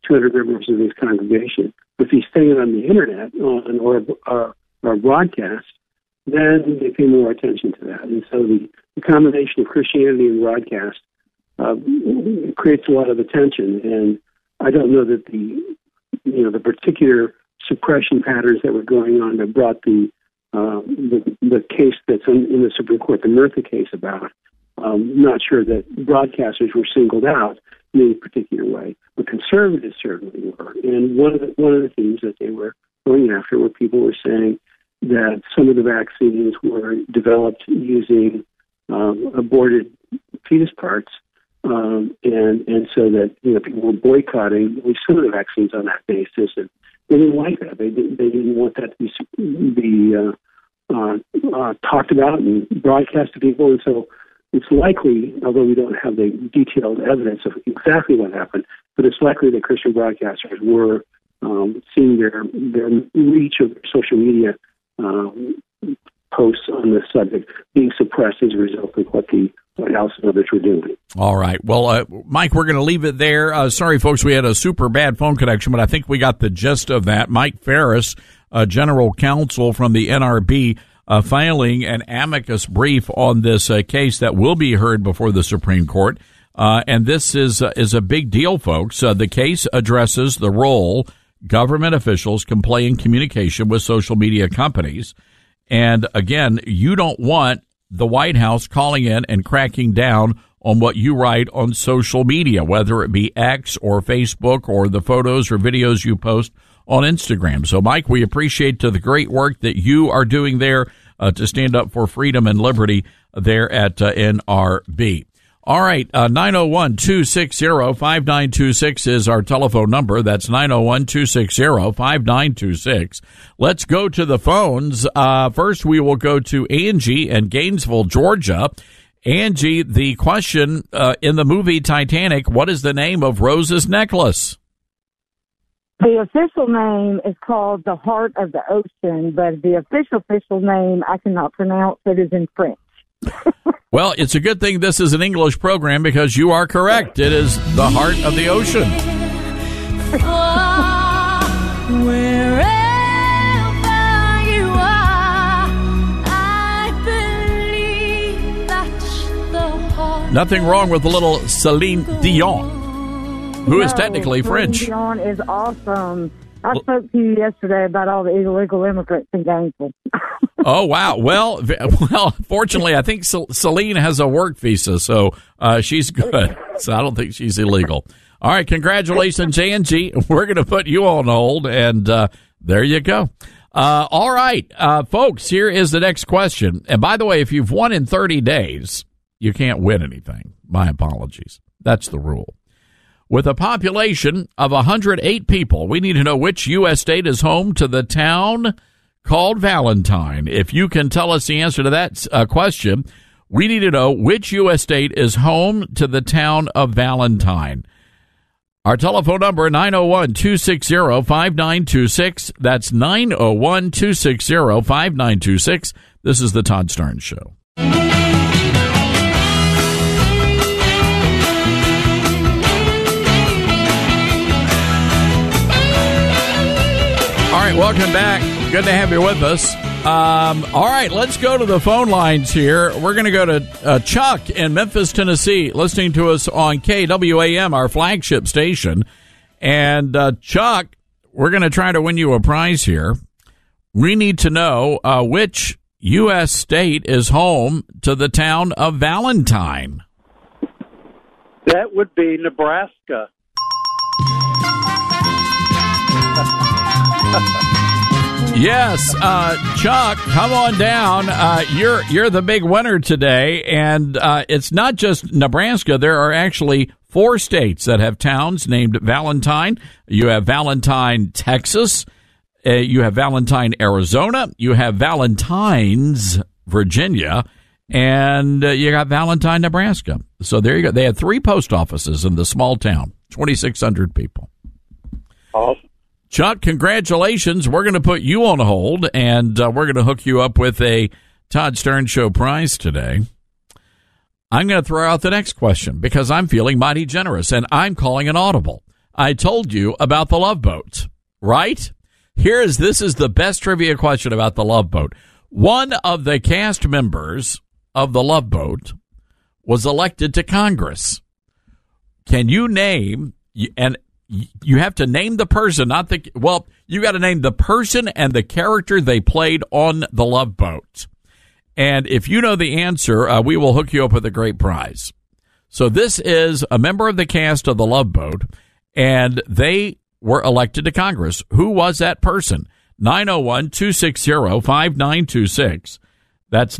200 members of his congregation. If he's saying it on the internet or broadcast, then they pay more attention to that. And so the combination of Christianity and broadcast creates a lot of attention. And I don't know that the particular suppression patterns that were going on that brought the case that's in the Supreme Court, the Murtha case, about. Not sure that broadcasters were singled out in any particular way, but conservatives certainly were. And one of the themes that they were going after were people were saying that some of the vaccines were developed using aborted fetus parts, and so that people were boycotting at least some of the vaccines on that basis, and they didn't like that. They didn't want that to be talked about and broadcast to people, and so it's likely, although we don't have the detailed evidence of exactly what happened, but it's likely that Christian broadcasters were seeing their reach of social media posts on this subject being suppressed as a result of what the White House and others were doing. All right. Well, Mike, we're going to leave it there. Sorry, folks, we had a super bad phone connection, but I think we got the gist of that. Mike Farris, General Counsel from the NRB, filing an amicus brief on this case that will be heard before the Supreme Court. And this is a big deal, folks. The case addresses the role government officials can play in communication with social media companies. And again, you don't want the White House calling in and cracking down on what you write on social media, whether it be X or Facebook or the photos or videos you post on Instagram. So, Mike, we appreciate the great work that you are doing there to stand up for freedom and liberty there at NRB. All right, 901-260-5926 is our telephone number. That's 901-260-5926. Let's go to the phones. First, we will go to Angie in Gainesville, Georgia. Angie, the question in the movie Titanic, what is the name of Rose's necklace? The official name is called the Heart of the Ocean, but the official name I cannot pronounce. It is in French. Well, it's a good thing this is an English program because you are correct. It is the Heart of the Ocean. Wherever you are, I believe that's the heart. Nothing wrong with a little Celine Dion, who is technically French. Celine Dion is awesome. I spoke to you yesterday about all the illegal immigrants in Gainesville. Oh, wow. Well, fortunately, I think Celine has a work visa, so she's good. So I don't think she's illegal. All right. Congratulations, Angie. We're going to put you on hold, and there you go. All right, folks, here is the next question. And by the way, if you've won in 30 days, you can't win anything. My apologies. That's the rule. With a population of 108 people, we need to know which U.S. state is home to the town called Valentine. If you can tell us the answer to that question, we need to know which U.S. state is home to the town of Valentine. Our telephone number, 901-260-5926. That's 901-260-5926. This is the Todd Starnes Show. All right, welcome back. Good to have you with us. All right, let's go to the phone lines here. We're going to go to Chuck in Memphis, Tennessee, listening to us on KWAM, our flagship station. And Chuck, we're going to try to win you a prize here. We need to know which U.S. state is home to the town of Valentine. That would be Nebraska. Yes, Chuck, come on down. You're the big winner today, and it's not just Nebraska. There are actually 4 states that have towns named Valentine. You have Valentine, Texas. You have Valentine, Arizona. You have Valentines, Virginia, and you got Valentine, Nebraska. So there you go. They had 3 post offices in the small town, 2,600 people. Awesome. Chuck, congratulations. We're going to put you on hold, and we're going to hook you up with a Todd Starnes Show prize today. I'm going to throw out the next question because I'm feeling mighty generous, and I'm calling an audible. I told you about the Love Boat, right? This is the best trivia question about the Love Boat. One of the cast members of the Love Boat was elected to Congress. Can you name, and you have to name the person, you got to name the person and the character they played on the Love Boat. And if you know the answer, we will hook you up with a great prize. So this is a member of the cast of the Love Boat, and they were elected to Congress. Who was that person? 901-260-5926. That's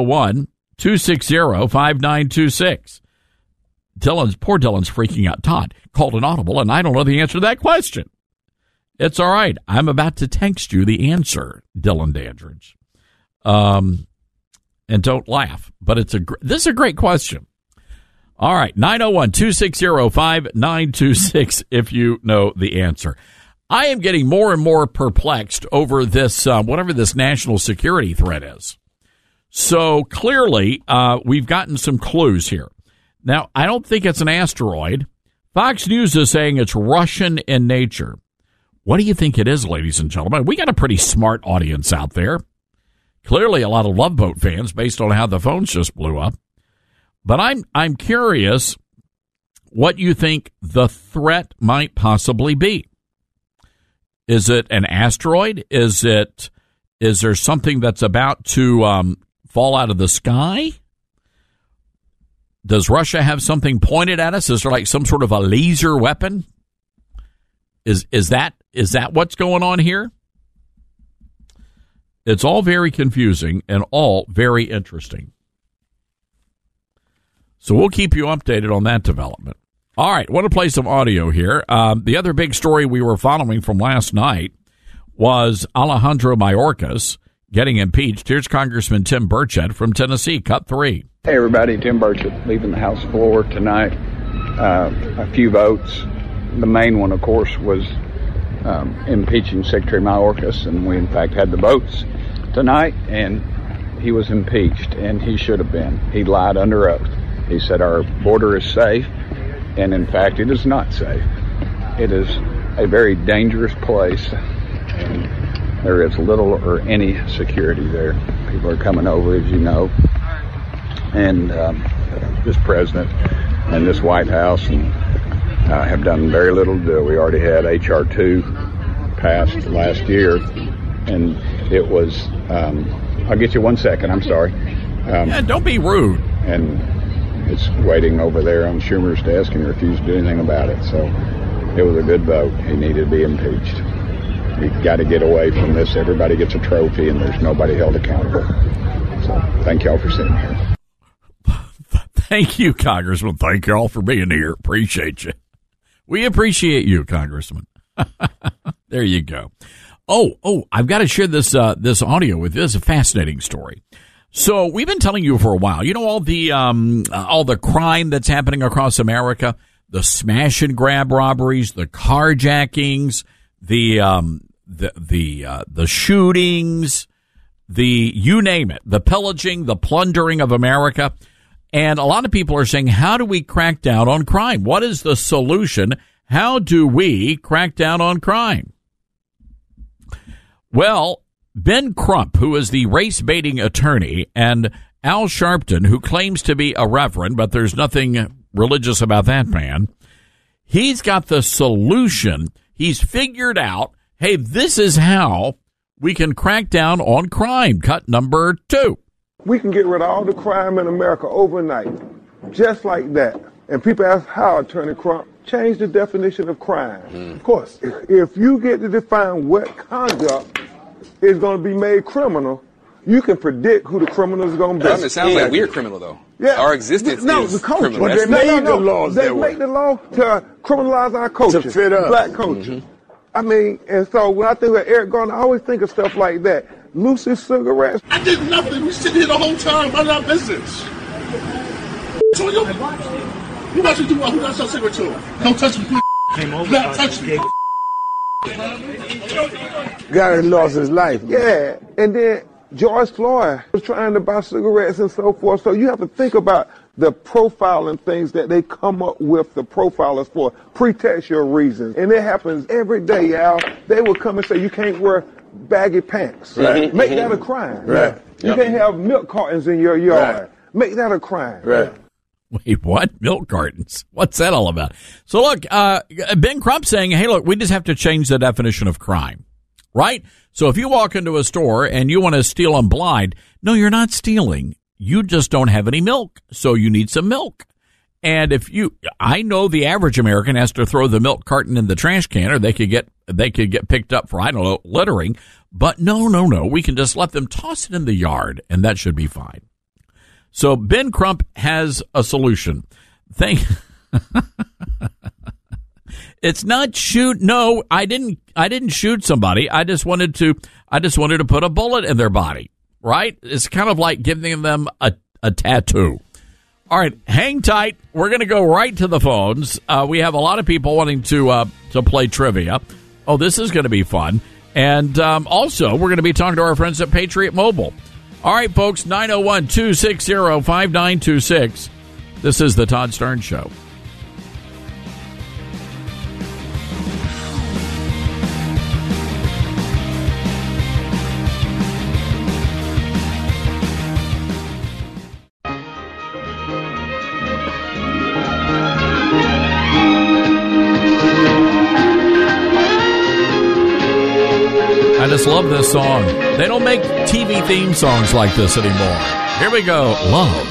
901-260-5926. Poor Dylan's freaking out. Todd called an audible, and I don't know the answer to that question. It's all right. I'm about to text you the answer, Dylan Dandridge. And don't laugh, but this is a great question. All right, 901-260-5926 if you know the answer. I am getting more and more perplexed over this, whatever this national security threat is. So clearly, we've gotten some clues here. Now, I don't think it's an asteroid. Fox News is saying it's Russian in nature. What do you think it is, ladies and gentlemen? We got a pretty smart audience out there. Clearly a lot of Love Boat fans based on how the phones just blew up. But I'm curious what you think the threat might possibly be. Is it an asteroid? Is there something that's about to fall out of the sky? Does Russia have something pointed at us? Is there like some sort of a laser weapon? Is that what's going on here? It's all very confusing and all very interesting. So we'll keep you updated on that development. All right, want to play some audio here. The other big story we were following from last night was Alejandro Mayorkas getting impeached. Here's Congressman Tim Burchett from Tennessee, cut 3. Hey, everybody. Tim Burchett leaving the House floor tonight. A few votes. The main one, of course, was impeaching Secretary Mayorkas, and we, in fact, had the votes tonight, and he was impeached, and he should have been. He lied under oath. He said our border is safe, and in fact, it is not safe. It is a very dangerous place, and there is little or any security there. People are coming over, as you know, and this president and this White House have done very little to do it. We already had H.R. 2 passed last year, and it was, I'll get you 1 second, I'm sorry. Don't be rude. And it's waiting over there on Schumer's desk and refused to do anything about it. So it was a good vote. He needed to be impeached. We've got to get away from this. Everybody gets a trophy, and there's nobody held accountable. So thank y'all for sitting here. Thank you, Congressman. Thank you all for being here. Appreciate you. We appreciate you, Congressman. There you go. Oh, I've got to share this audio with you. This is a fascinating story. So we've been telling you for a while, you know, all the crime that's happening across America, the smash and grab robberies, the carjackings, the shootings, you name it, the pillaging, the plundering of America. And a lot of people are saying, how do we crack down on crime? What is the solution? How do we crack down on crime? Well, Ben Crump, who is the race-baiting attorney, and Al Sharpton, who claims to be a reverend, but there's nothing religious about that man, he's got the solution. He's figured out, hey, this is how we can crack down on crime. Cut number 2. We can get rid of all the crime in America overnight, just like that. And people ask how, Attorney Crump, change the definition of crime. Of course. If you get to define what conduct is going to be made criminal, you can predict who the criminal is going to be. It sounds like we're criminal, though. Yeah. Our existence is criminal. But they made the laws that way. They make the law to criminalize our culture, to fit us. Black culture. I mean, and so when I think of Eric Garner, I always think of stuff like that. Lucy cigarettes. I did nothing. We sit here the whole time, mind our business. So you about to do what? Who got your cigarette to? Don't touch me, please. Came over. Not touch me. Guy lost his life. Yeah, and then George Floyd was trying to buy cigarettes and so forth. So you have to think about the profiling things that they come up with, the profilers, for pretextual reasons. And it happens every day, Al. They will come and say, you can't wear baggy pants. Right. Make that a crime. Right. You can't have milk cartons in your yard. Right. Make that a crime. Right. Wait, what? Milk cartons? What's that all about? So look, Ben Crump saying, hey, look, we just have to change the definition of crime, right? So if you walk into a store and you want to steal them blind, no, you're not stealing. You just don't have any milk, so you need some milk. And I know the average American has to throw the milk carton in the trash can, or they could get picked up for, I don't know, littering. But no, we can just let them toss it in the yard, and that should be fine. So Ben Crump has a solution. It's not shoot. No, I didn't shoot somebody. I just wanted to put a bullet in their body. Right? It's kind of like giving them a tattoo. All right, hang tight. We're going to go right to the phones. We have a lot of people wanting to play trivia. Oh, this is going to be fun. And also, we're going to be talking to our friends at Patriot Mobile. All right, folks, 901-260-5926. This is the Todd Stern Show. I just love this song. They don't make TV theme songs like this anymore. Here we go. Love.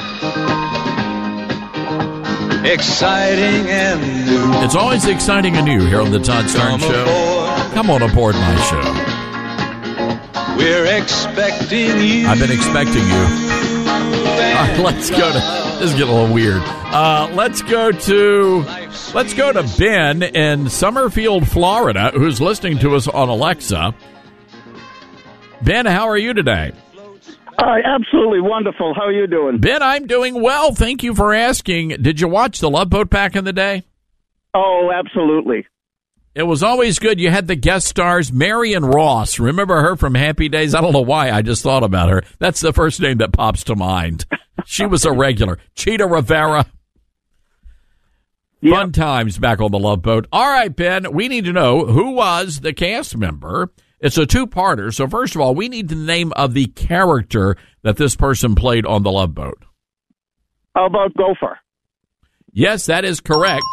Exciting and new. It's always exciting and new here on the Todd Stern Show. Come on aboard my show. We're expecting you. I've been expecting you. All right, let's go to. This is getting a little weird. Let's go to Ben in Summerfield, Florida, who's listening to us on Alexa. Ben, how are you today? Absolutely wonderful. How are you doing? Ben, I'm doing well. Thank you for asking. Did you watch The Love Boat back in the day? Oh, absolutely. It was always good. You had the guest stars, Marion Ross. Remember her from Happy Days? I don't know why. I just thought about her. That's the first name that pops to mind. She was a regular. Cheetah Rivera. Yep. Fun times back on The Love Boat. All right, Ben, we need to know who was the cast member. It's a two-parter. So first of all, we need the name of the character that this person played on The Love Boat. How about Gopher? Yes, that is correct.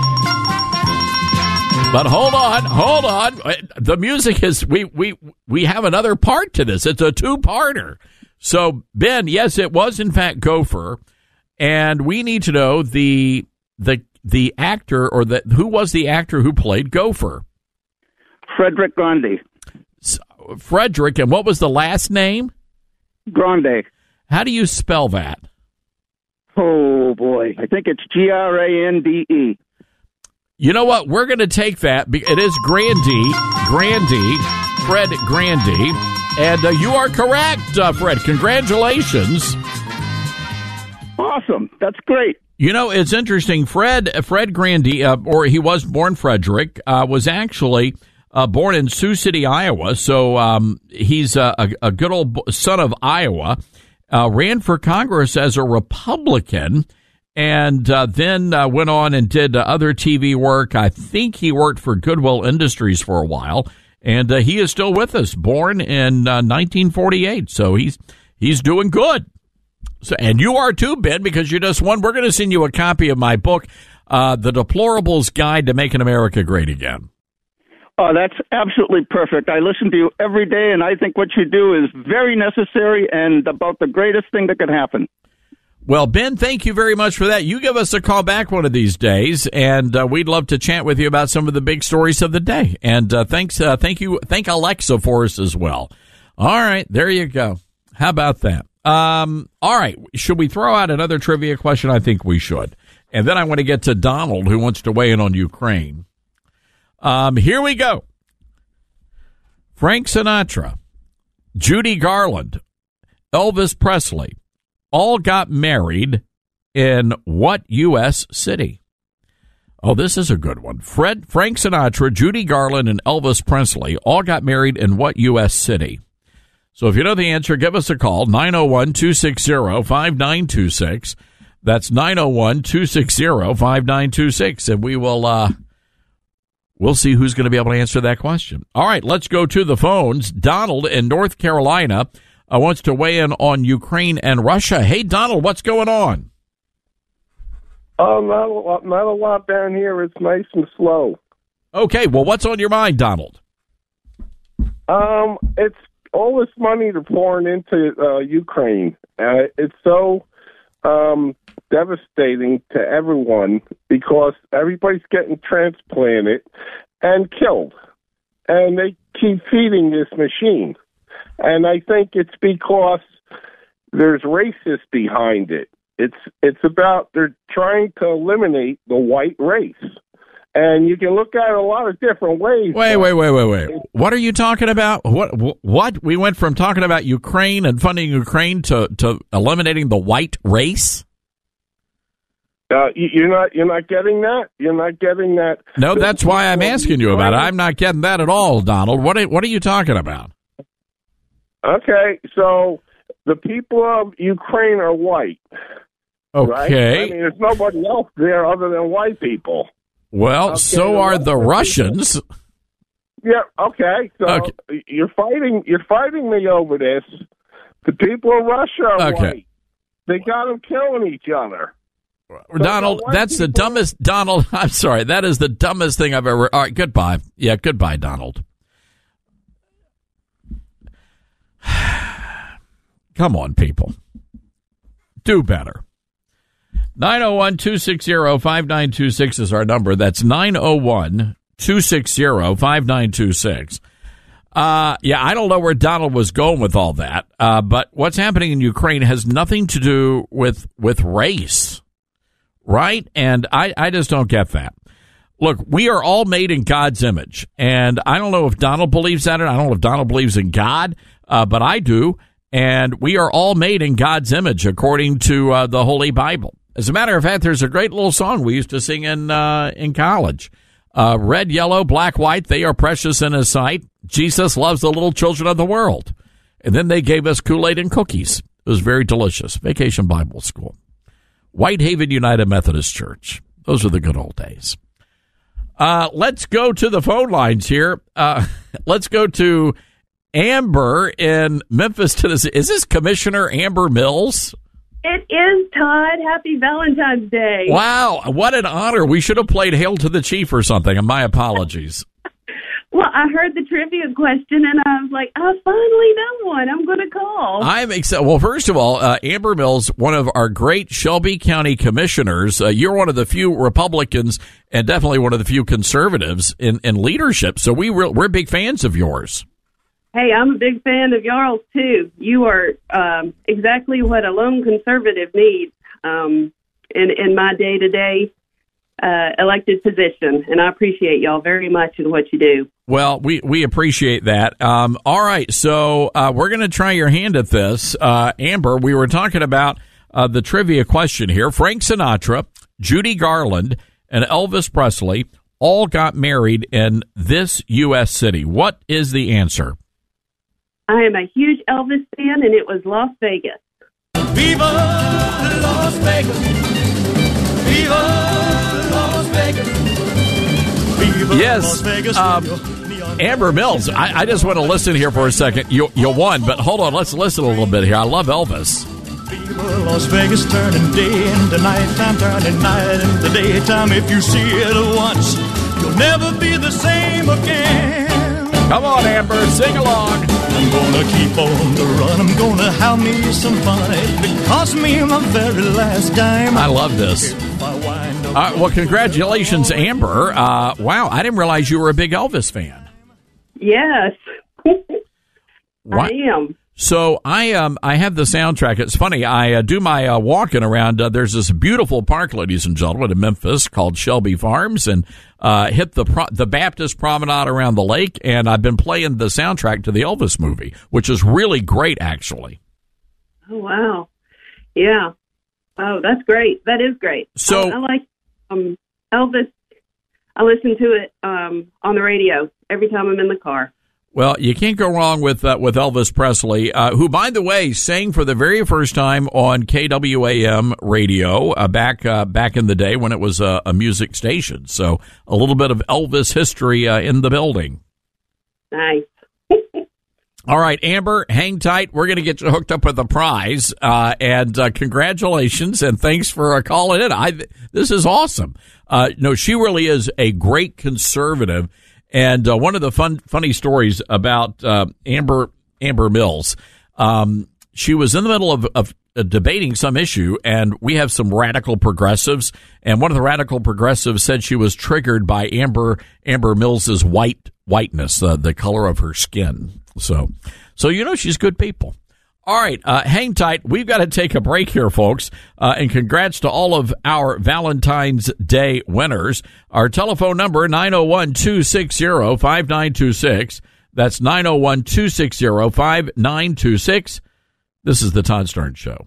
But hold on. The music is, we have another part to this. It's a two-parter. So, Ben, yes, it was in fact Gopher. And we need to know the actor, or who was the actor who played Gopher? Frederick Grande. Frederick, and what was the last name? Grande. How do you spell that? Oh, boy. I think it's Grande. You know what? We're going to take that. It is Grande, Fred Grande. And you are correct, Fred. Congratulations. Awesome. That's great. You know, it's interesting. Fred Grande, or he was born Frederick, was actually born in Sioux City, Iowa. So he's a good old son of Iowa. Ran for Congress as a Republican, and then went on and did other TV work. I think he worked for Goodwill Industries for a while, and he is still with us. Born in 1948, so he's doing good. So, and you are too, Ben, because you just won. We're going to send you a copy of my book, The Deplorables Guide to Making America Great Again. Oh, that's absolutely perfect. I listen to you every day, and I think what you do is very necessary and about the greatest thing that could happen. Well, Ben, thank you very much for that. You give us a call back one of these days, and we'd love to chat with you about some of the big stories of the day. And thank Alexa for us as well. All right, there you go. How about that? All right, should we throw out another trivia question? I think we should. And then I want to get to Donald, who wants to weigh in on Ukraine. Here we go. Frank Sinatra, Judy Garland, Elvis Presley all got married in what U.S. city? Oh, this is a good one. Frank Sinatra, Judy Garland, and Elvis Presley all got married in what U.S. city? So if you know the answer, give us a call, 901-260-5926. That's 901-260-5926, and we will we'll see who's going to be able to answer that question. All right, let's go to the phones. Donald in North Carolina wants to weigh in on Ukraine and Russia. Hey, Donald, what's going on? Not a lot down here. It's nice and slow. Okay, well, what's on your mind, Donald? It's all this money they're pouring into Ukraine. It's so devastating to everyone because everybody's getting transplanted and killed, and they keep feeding this machine. And I think it's because there's racists behind it. It's about they're trying to eliminate the white race. And you can look at it a lot of different ways. Wait. What are you talking about? What? We went from talking about Ukraine and funding Ukraine to eliminating the white race? You're not getting that? You're not getting that? No, that's why I'm asking you about it. I'm not getting that at all, Donald. What are you talking about? Okay, so the people of Ukraine are white. Okay. Right? I mean, there's nobody else there other than white people. Well, okay, so are the Russians. Yeah. Okay. So you're fighting me over this. The people of Russia are white. They got them killing each other. Donald, that's the dumbest. Donald, I'm sorry. That is the dumbest thing I've ever. All right. Goodbye. Yeah. Goodbye, Donald. Come on, people. Do better. 901-260-5926 is our number. That's 901-260-5926. Yeah, I don't know where Donald was going with all that, but what's happening in Ukraine has nothing to do with race, right? And I just don't get that. Look, we are all made in God's image, and I don't know if Donald believes that, and I don't know if Donald believes in God, but I do, and we are all made in God's image according to the Holy Bible. As a matter of fact, there's a great little song we used to sing in college. Red, yellow, black, white, they are precious in His sight. Jesus loves the little children of the world. And then they gave us Kool-Aid and cookies. It was very delicious. Vacation Bible School. Whitehaven United Methodist Church. Those are the good old days. Let's go to the phone lines here. Let's go to Amber in Memphis, Tennessee. Is this Commissioner Amber Mills? It is, Todd. Happy Valentine's Day. Wow, what an honor. We should have played Hail to the Chief or something, and my apologies. Well, I heard the trivia question, and I was like, I finally know one. I'm going to call. I'm excited. Well, first of all, Amber Mills, one of our great Shelby County commissioners. You're one of the few Republicans and definitely one of the few conservatives in leadership, so we're big fans of yours. Hey, I'm a big fan of y'all, too. You are exactly what a lone conservative needs in my day-to-day elected position, and I appreciate y'all very much in what you do. Well, we appreciate that. All right, so we're going to try your hand at this. Amber, we were talking about the trivia question here. Frank Sinatra, Judy Garland, and Elvis Presley all got married in this U.S. city. What is the answer? I am a huge Elvis fan, and it was Las Vegas. Viva Las Vegas! Viva Las Vegas! Viva Yes, Las Vegas! Amber Mills, I just want to listen here for a second. You won, but hold on, let's listen a little bit here. I love Elvis. Viva Las Vegas, turning day into nighttime, turning night into daytime. If you see it once, you'll never be the same again. Come on, Amber, sing along. I'm gonna keep on the run. I'm gonna have me some fun. It cost me my very last dime. I love this. Well, congratulations, Amber. Wow, I didn't realize you were a big Elvis fan. Yes, I am. So I have the soundtrack. It's funny. I do my walking around. There's this beautiful park, ladies and gentlemen, in Memphis called Shelby Farms, and hit the Baptist Promenade around the lake. And I've been playing the soundtrack to the Elvis movie, which is really great, actually. Oh wow, yeah. Oh, that's great. That is great. So I like Elvis. I listen to it on the radio every time I'm in the car. Well, you can't go wrong with Elvis Presley, who, by the way, sang for the very first time on KWAM radio back in the day when it was a music station. So a little bit of Elvis history in the building. Nice. All right, Amber, hang tight. We're going to get you hooked up with a prize, and congratulations, and thanks for calling in. This is awesome. No, she really is a great conservative. And one of the funny stories about Amber Mills, she was in the middle of debating some issue, and we have some radical progressives, and one of the radical progressives said she was triggered by Amber Mills's whiteness, the color of her skin. So she's good people. All right, hang tight. We've got to take a break here, folks. And congrats to all of our Valentine's Day winners. Our telephone number, 901-260-5926. That's 901-260-5926. This is the Todd Starnes Show.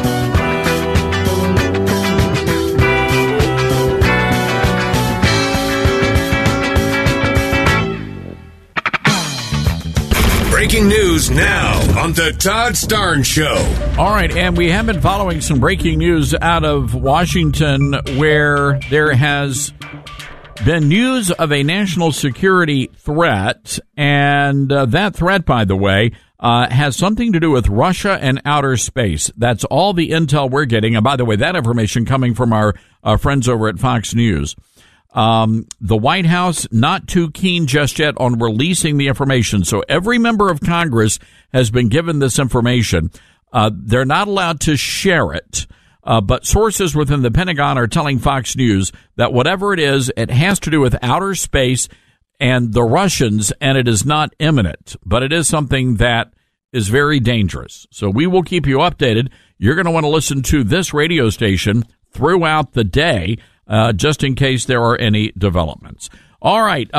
Breaking news now on the Todd Starnes Show. All right, and we have been following some breaking news out of Washington where there has been news of a national security threat, and that threat, by the way, has something to do with Russia and outer space. That's all the intel we're getting. And by the way, that information coming from our friends over at Fox News. The White House not too keen just yet on releasing the information. So every member of Congress has been given this information. They're not allowed to share it. But sources within the Pentagon are telling Fox News that whatever it is, it has to do with outer space and the Russians, and it is not imminent. But it is something that is very dangerous. So we will keep you updated. You're going to want to listen to this radio station throughout the day, just in case there are any developments. All right,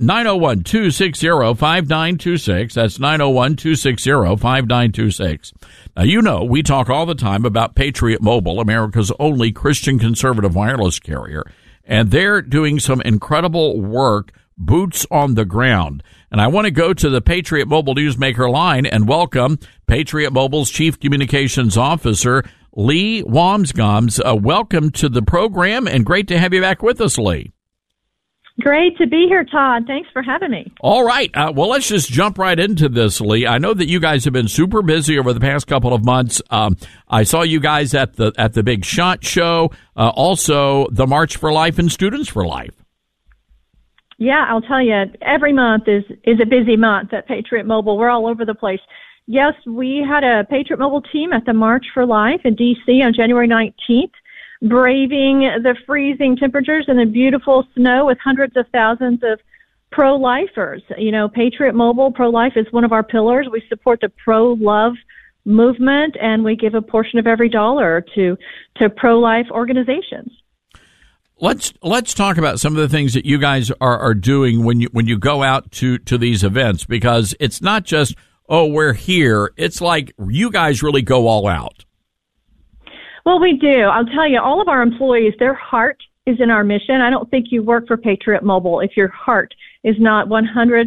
901-260-5926. That's 901-260-5926. Now, we talk all the time about Patriot Mobile, America's only Christian conservative wireless carrier, and they're doing some incredible work, boots on the ground. And I want to go to the Patriot Mobile Newsmaker line and welcome Patriot Mobile's Chief Communications Officer, Lee Wamsgams. Welcome to the program, and great to have you back with us, Lee. Great to be here, Todd. Thanks for having me. All right. Well, let's just jump right into this, Lee. I know that you guys have been super busy over the past couple of months. I saw you guys at the big SHOT Show, also the March for Life and Students for Life. Yeah, I'll tell you, every month is a busy month at Patriot Mobile. We're all over the place. Yes, we had a Patriot Mobile team at the March for Life in D.C. on January 19th, braving the freezing temperatures and the beautiful snow with hundreds of thousands of pro-lifers. Patriot Mobile, pro-life is one of our pillars. We support the pro-love movement, and we give a portion of every dollar to pro-life organizations. Let's talk about some of the things that you guys are doing when you go out to these events, because it's not just, oh, we're here. It's like you guys really go all out. Well, we do. I'll tell you, all of our employees, their heart is in our mission. I don't think you work for Patriot Mobile if your heart is not 100%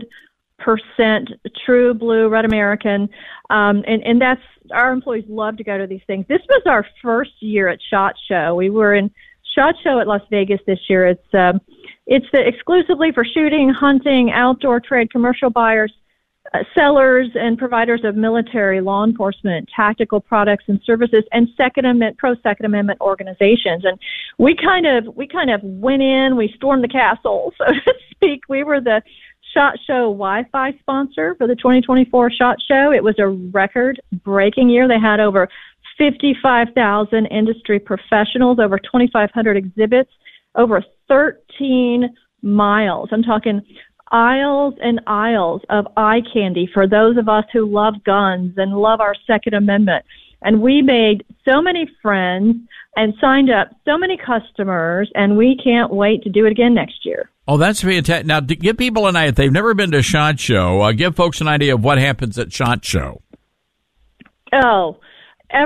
true blue, red American. And that's, our employees love to go to these things. This was our first year at SHOT Show. We were in SHOT Show at Las Vegas this year. It's exclusively for shooting, hunting, outdoor trade, commercial buyers, sellers and providers of military, law enforcement, tactical products and services, and pro-Second Amendment organizations. And we kind of went in, we stormed the castle, so to speak. We were the SHOT Show Wi-Fi sponsor for the 2024 SHOT Show. It was a record-breaking year. They had over 55,000 industry professionals, over 2,500 exhibits, over 13 miles. I'm talking aisles and aisles of eye candy for those of us who love guns and love our Second Amendment. And we made so many friends and signed up so many customers, and we can't wait to do it again next year. Oh, that's fantastic. Now, to give people an idea, if they've never been to SHOT Show, give folks an idea of what happens at SHOT Show. Oh,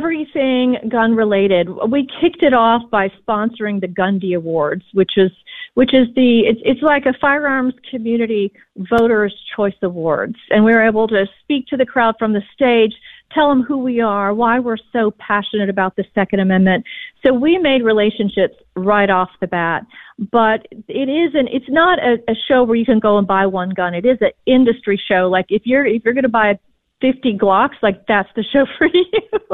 everything gun-related. We kicked it off by sponsoring the Gundy Awards, which is which is it's like a firearms community voters' choice awards. And we were able to speak to the crowd from the stage, tell them who we are, why we're so passionate about the Second Amendment. So we made relationships right off the bat. But it's not a show where you can go and buy one gun. It is an industry show. Like if you're going to buy 50 Glocks, like that's the show for you.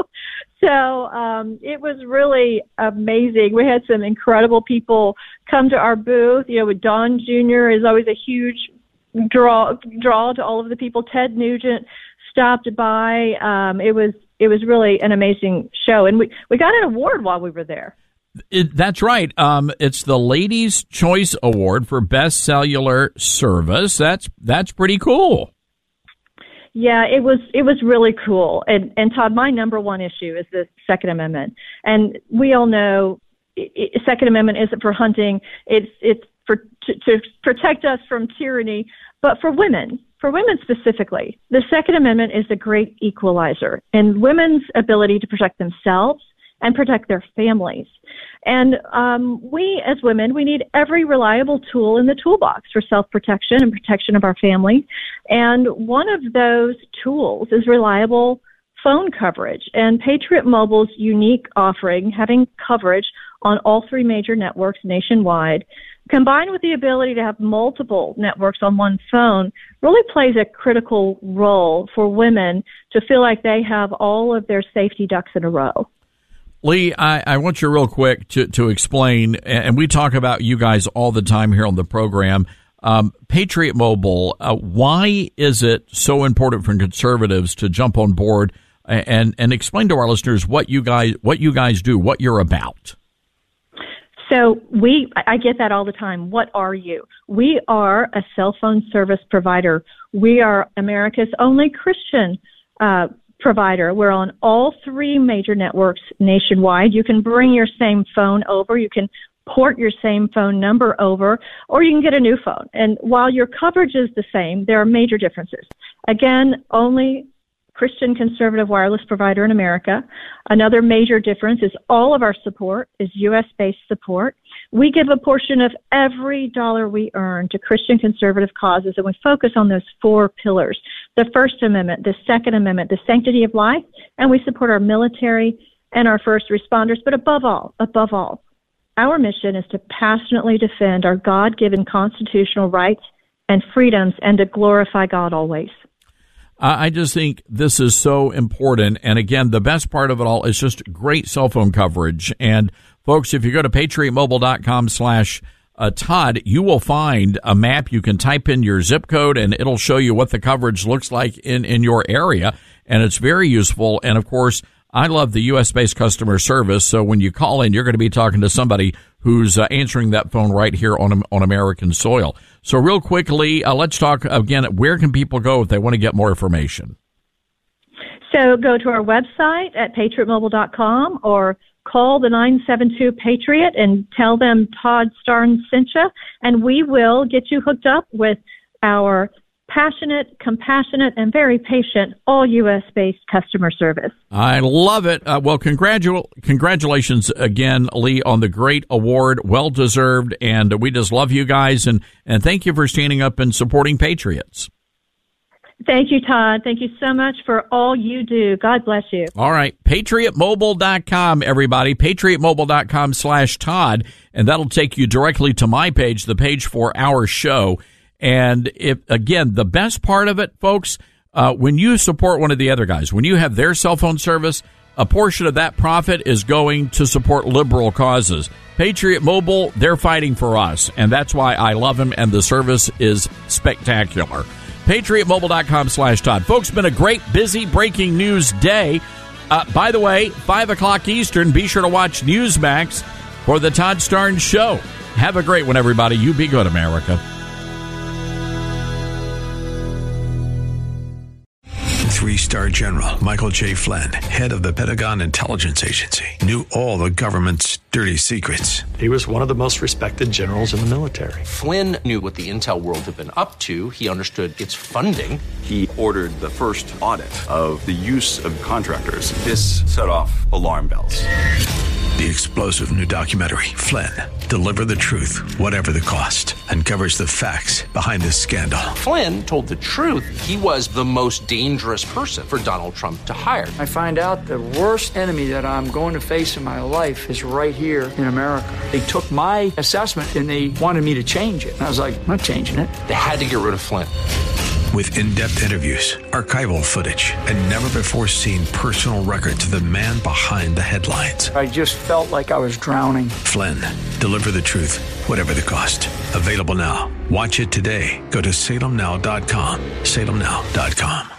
So it was really amazing. We had some incredible people come to our booth. With Don Jr. is always a huge draw to all of the people. Ted Nugent stopped by. It was really an amazing show, and we got an award while we were there. That's right. It's the Ladies' Choice Award for Best Cellular Service. That's pretty cool. Yeah, it was really cool. And Todd, my number one issue is the Second Amendment. And we all know Second Amendment isn't for hunting. It's to protect us from tyranny. But for women specifically, the Second Amendment is a great equalizer in women's ability to protect themselves and protect their families. And we, as women, we need every reliable tool in the toolbox for self-protection and protection of our family. And one of those tools is reliable phone coverage. And Patriot Mobile's unique offering, having coverage on all three major networks nationwide, combined with the ability to have multiple networks on one phone, really plays a critical role for women to feel like they have all of their safety ducks in a row. Lee, I want you real quick to explain, and we talk about you guys all the time here on the program, Patriot Mobile. Why is it so important for conservatives to jump on board and explain to our listeners what you guys do, what you're about? So I get that all the time. What are you? We are a cell phone service provider. We are America's only Christian provider. We're on all three major networks nationwide. You can bring your same phone over. You can port your same phone number over, or you can get a new phone. And while your coverage is the same, there are major differences. Again, only Christian conservative wireless provider in America. Another major difference is all of our support is U.S.-based support. We give a portion of every dollar we earn to Christian conservative causes, and we focus on those four pillars: the First Amendment, the Second Amendment, the sanctity of life, and we support our military and our first responders. But above all, our mission is to passionately defend our God-given constitutional rights and freedoms and to glorify God always. I just think this is so important. And again, the best part of it all is just great cell phone coverage. And folks, if you go to patriotmobile.com/Todd, you will find a map. You can type in your zip code and it'll show you what the coverage looks like in your area. And it's very useful. And of course, I love the U.S.-based customer service. So when you call in, you're going to be talking to somebody who's answering that phone right here on American soil. So real quickly, let's talk again. Where can people go if they want to get more information? So go to our website at patriotmobile.com or call the 972-PATRIOT and tell them Todd Starnes sent you, and we will get you hooked up with our passionate, compassionate, and very patient, all U.S.-based customer service. I love it. Well, congratulations again, Lee, on the great award. Well-deserved, and we just love you guys, and thank you for standing up and supporting Patriots. Thank you, Todd. Thank you so much for all you do. God bless you. All right. PatriotMobile.com, everybody. PatriotMobile.com/Todd, and that'll take you directly to my page, the page for our show. And if, again, the best part of it, folks, when you support one of the other guys, when you have their cell phone service, a portion of that profit is going to support liberal causes. Patriot Mobile, they're fighting for us, and that's why I love them, and the service is spectacular. PatriotMobile.com/Todd. Folks, been a great, busy breaking news day. By the way, 5 o'clock Eastern, be sure to watch Newsmax for the Todd Starnes Show. Have a great one, everybody. You be good, America. 3-star General Michael J. Flynn, head of the Pentagon Intelligence Agency, knew all the government's dirty secrets. He was one of the most respected generals in the military. Flynn knew what the intel world had been up to. He understood its funding. He ordered the first audit of the use of contractors. This set off alarm bells. The explosive new documentary, Flynn, Deliver the Truth, Whatever the Cost, uncovers the facts behind this scandal. Flynn told the truth. He was the most dangerous person for Donald Trump to hire. I find out the worst enemy that I'm going to face in my life is right here in America. They took my assessment and they wanted me to change it. And I was like, I'm not changing it. They had to get rid of Flynn. With in-depth interviews, archival footage, and never-before-seen personal records of the man behind the headlines. I just felt like I was drowning. Flynn, Deliver the Truth, Whatever the Cost. Available now. Watch it today. Go to salemnow.com. salemnow.com.